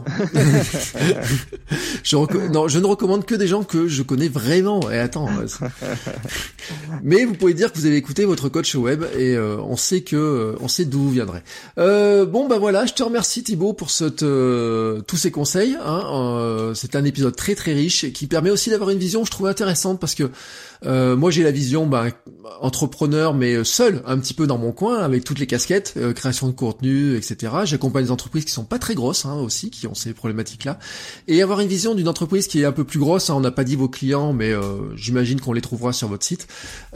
Je ne recommande que des gens que je connais vraiment. Et attends. Mais vous pouvez dire que vous avez écouté votre coach web, et on sait d'où vous viendrez. Voilà, je te remercie Thibaut pour tous ces conseils. C'est un épisode très très riche et qui permet aussi d'avoir une vision, je trouve intéressante, parce que moi j'ai la vision entrepreneur, mais seul un petit peu dans mon coin, avec toutes les casquettes, création de contenu, etc. J'accompagne des entreprises qui sont pas très grosses aussi, qui ont ces problématiques là, et avoir une vision d'une entreprise qui est un peu plus grosse. On n'a pas dit vos clients, mais j'imagine qu'on les trouvera sur votre site.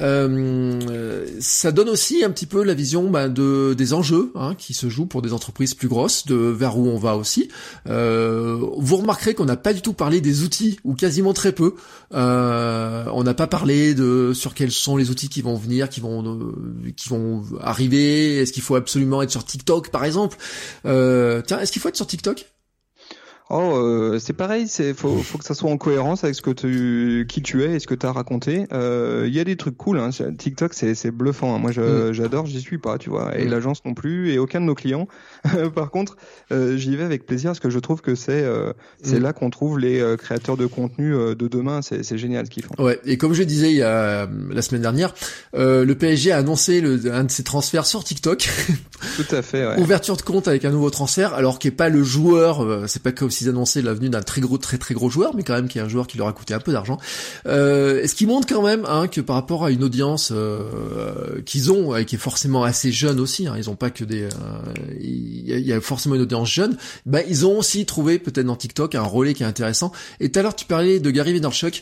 Ça donne aussi un petit peu la vision des enjeux qui se jouent pour des entreprises plus grosses, vers où on va aussi. Vous remarquerez qu'on n'a pas du tout parlé des outils, ou quasiment très peu. On n'a pas parlé sur quels sont les outils qui vont venir, qui vont arriver. Est-ce qu'il faut absolument être sur TikTok, par exemple? Tiens, est-ce qu'il faut être sur TikTok? C'est pareil, faut que ça soit en cohérence avec qui tu es et ce que tu as raconté. Il y a des trucs cool, TikTok c'est bluffant. Moi j'adore, j'y suis pas, tu vois, et l'agence non plus, et aucun de nos clients. Par contre, j'y vais avec plaisir parce que je trouve que c'est là qu'on trouve les créateurs de contenu de demain. C'est génial ce qu'ils font. Ouais, et comme je disais la semaine dernière, le PSG a annoncé un de ses transferts sur TikTok. Tout à fait, ouais. Ouverture de compte avec un nouveau transfert, alors qu'il n'est pas le joueur, c'est pas comme s'ils annonçaient la venue d'un très très gros joueur, mais quand même qui est un joueur qui leur a coûté un peu d'argent. Ce qui montre quand même que par rapport à une audience qu'ils ont, et qui est forcément assez jeune aussi, ils ont pas que il y a forcément une audience jeune, ils ont aussi trouvé peut-être dans TikTok un relais qui est intéressant. Et tout à l'heure tu parlais de Gary Vaynerchuk.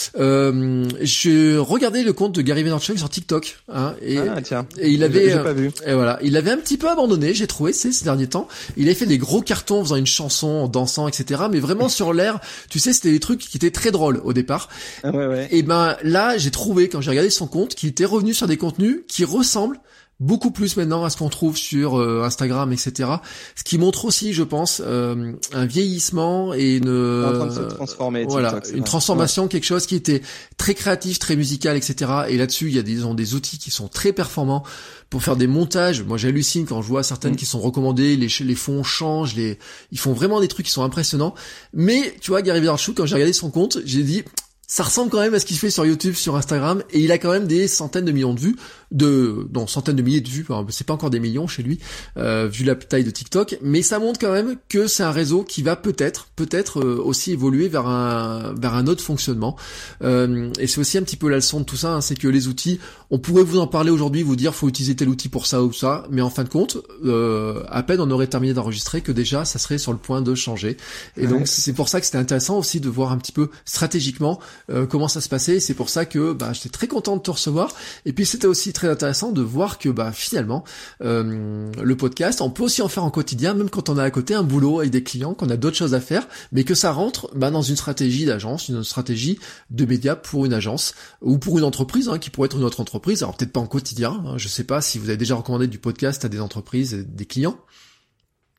Je regardais le compte de Gary Vaynerchuk sur TikTok, et il avait j'ai pas vu. Et voilà, il avait un petit peu abandonné, j'ai trouvé ces derniers temps. Il avait fait des gros cartons en faisant une chanson, en dansant, etc. Mais vraiment sur l'air, tu sais, c'était des trucs qui étaient très drôles au départ. Ouais. Et là, j'ai trouvé, quand j'ai regardé son compte, qu'il était revenu sur des contenus qui ressemblent beaucoup plus maintenant à ce qu'on trouve sur Instagram, etc. Ce qui montre aussi, je pense, un vieillissement et en train de se transformer. Voilà, TikTok, une transformation, quelque chose qui était très créatif, très musical, etc. Et là-dessus, il y a des outils qui sont très performants pour faire des montages. Moi, j'hallucine quand je vois certaines qui sont recommandées, les fonds changent, ils font vraiment des trucs qui sont impressionnants. Mais, tu vois, Gary Vaynerchuk, quand j'ai regardé son compte, j'ai dit, ça ressemble quand même à ce qu'il fait sur YouTube, sur Instagram, et il a quand même des centaines de millions de vues, centaines de milliers de vues, c'est pas encore des millions chez lui, vu la taille de TikTok, mais ça montre quand même que c'est un réseau qui va peut-être aussi évoluer vers un autre fonctionnement. Et c'est aussi un petit peu la leçon de tout ça, c'est que les outils, on pourrait vous en parler aujourd'hui, vous dire faut utiliser tel outil pour ça ou ça, mais en fin de compte, à peine on aurait terminé d'enregistrer que déjà ça serait sur le point de changer. Et donc c'est pour ça que c'était intéressant aussi de voir un petit peu stratégiquement comment ça se passait. C'est pour ça que j'étais très content de te recevoir. Et puis c'était aussi très intéressant de voir que finalement le podcast, on peut aussi en faire en quotidien, même quand on a à côté un boulot avec des clients, qu'on a d'autres choses à faire, mais que ça rentre dans une stratégie d'agence, une stratégie de média pour une agence ou pour une entreprise qui pourrait être une autre entreprise. Alors peut-être pas en quotidien. Je sais pas si vous avez déjà recommandé du podcast à des entreprises, des clients.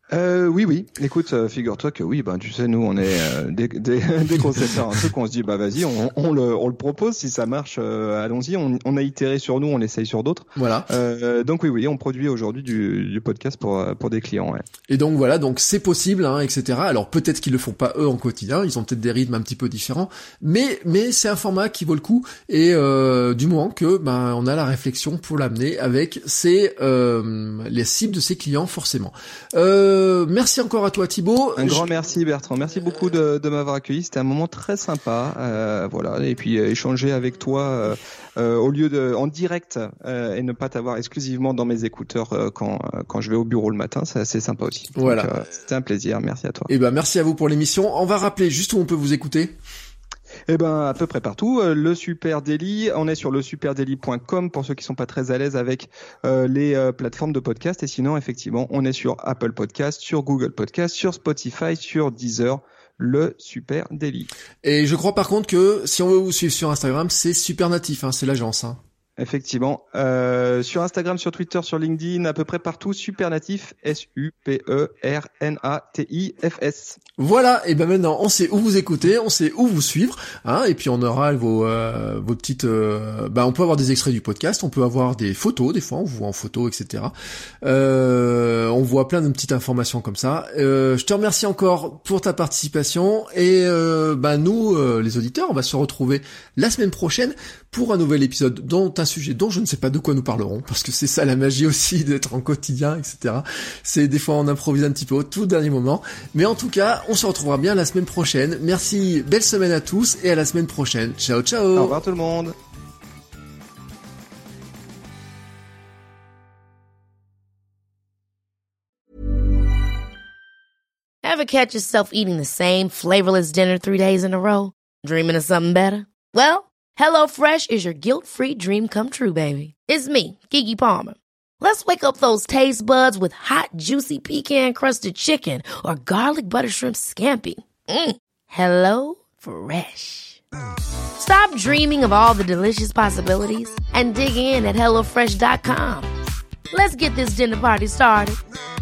Oui. Écoute, figure-toi que oui, tu sais, nous, on est dès qu'on sait faire un truc, on se dit, vas-y, on le propose. Si ça marche, allons-y. On a itéré sur nous, on l'essaye sur d'autres. Voilà. Donc oui, on produit aujourd'hui du podcast pour des clients. Ouais. Et donc voilà, donc c'est possible, etc. Alors peut-être qu'ils le font pas eux en quotidien, ils ont peut-être des rythmes un petit peu différents, mais c'est un format qui vaut le coup. Et du moment que on a la réflexion pour l'amener avec les cibles de ses clients forcément. Merci encore à toi Thibaut. Un grand merci Bertrand, merci beaucoup de m'avoir accueilli, c'était un moment très sympa, voilà, et puis échanger avec toi au lieu de en direct et ne pas t'avoir exclusivement dans mes écouteurs quand je vais au bureau le matin, c'est assez sympa aussi. Voilà. Donc, c'était un plaisir, merci à toi. Et merci à vous pour l'émission. On va rappeler juste où on peut vous écouter. À peu près partout. Le Super Daily, on est sur lesuperdaily.com pour ceux qui sont pas très à l'aise avec les plateformes de podcast. Et sinon, effectivement, on est sur Apple Podcast, sur Google Podcast, sur Spotify, sur Deezer. Le Super Daily. Et je crois par contre que si on veut vous suivre sur Instagram, c'est Super Natif, c'est l'agence. Effectivement. Sur Instagram, sur Twitter, sur LinkedIn, à peu près partout, Supernatif, SUPERNATIFS. Voilà, et maintenant on sait où vous écouter, on sait où vous suivre, et puis on aura vos petites... on peut avoir des extraits du podcast, on peut avoir des photos, des fois on vous voit en photo, etc. On voit plein de petites informations comme ça. Je te remercie encore pour ta participation, et nous, les auditeurs, on va se retrouver la semaine prochaine pour un nouvel épisode dont un sujet dont je ne sais pas de quoi nous parlerons, parce que c'est ça la magie aussi d'être en quotidien, etc. C'est des fois on improvise un petit peu au tout dernier moment, mais en tout cas, on se retrouvera bien la semaine prochaine. Merci, belle semaine à tous, et à la semaine prochaine. Ciao, ciao. Au revoir tout le monde. Ever catch yourself eating the same flavorless dinner 3 days in a row? Dreaming of something better? Well, HelloFresh is your guilt-free dream come true, baby. It's me, Keke Palmer. Let's wake up those taste buds with hot, juicy pecan-crusted chicken or garlic butter shrimp scampi. Hello Fresh. Stop dreaming of all the delicious possibilities and dig in at HelloFresh.com. Let's get this dinner party started.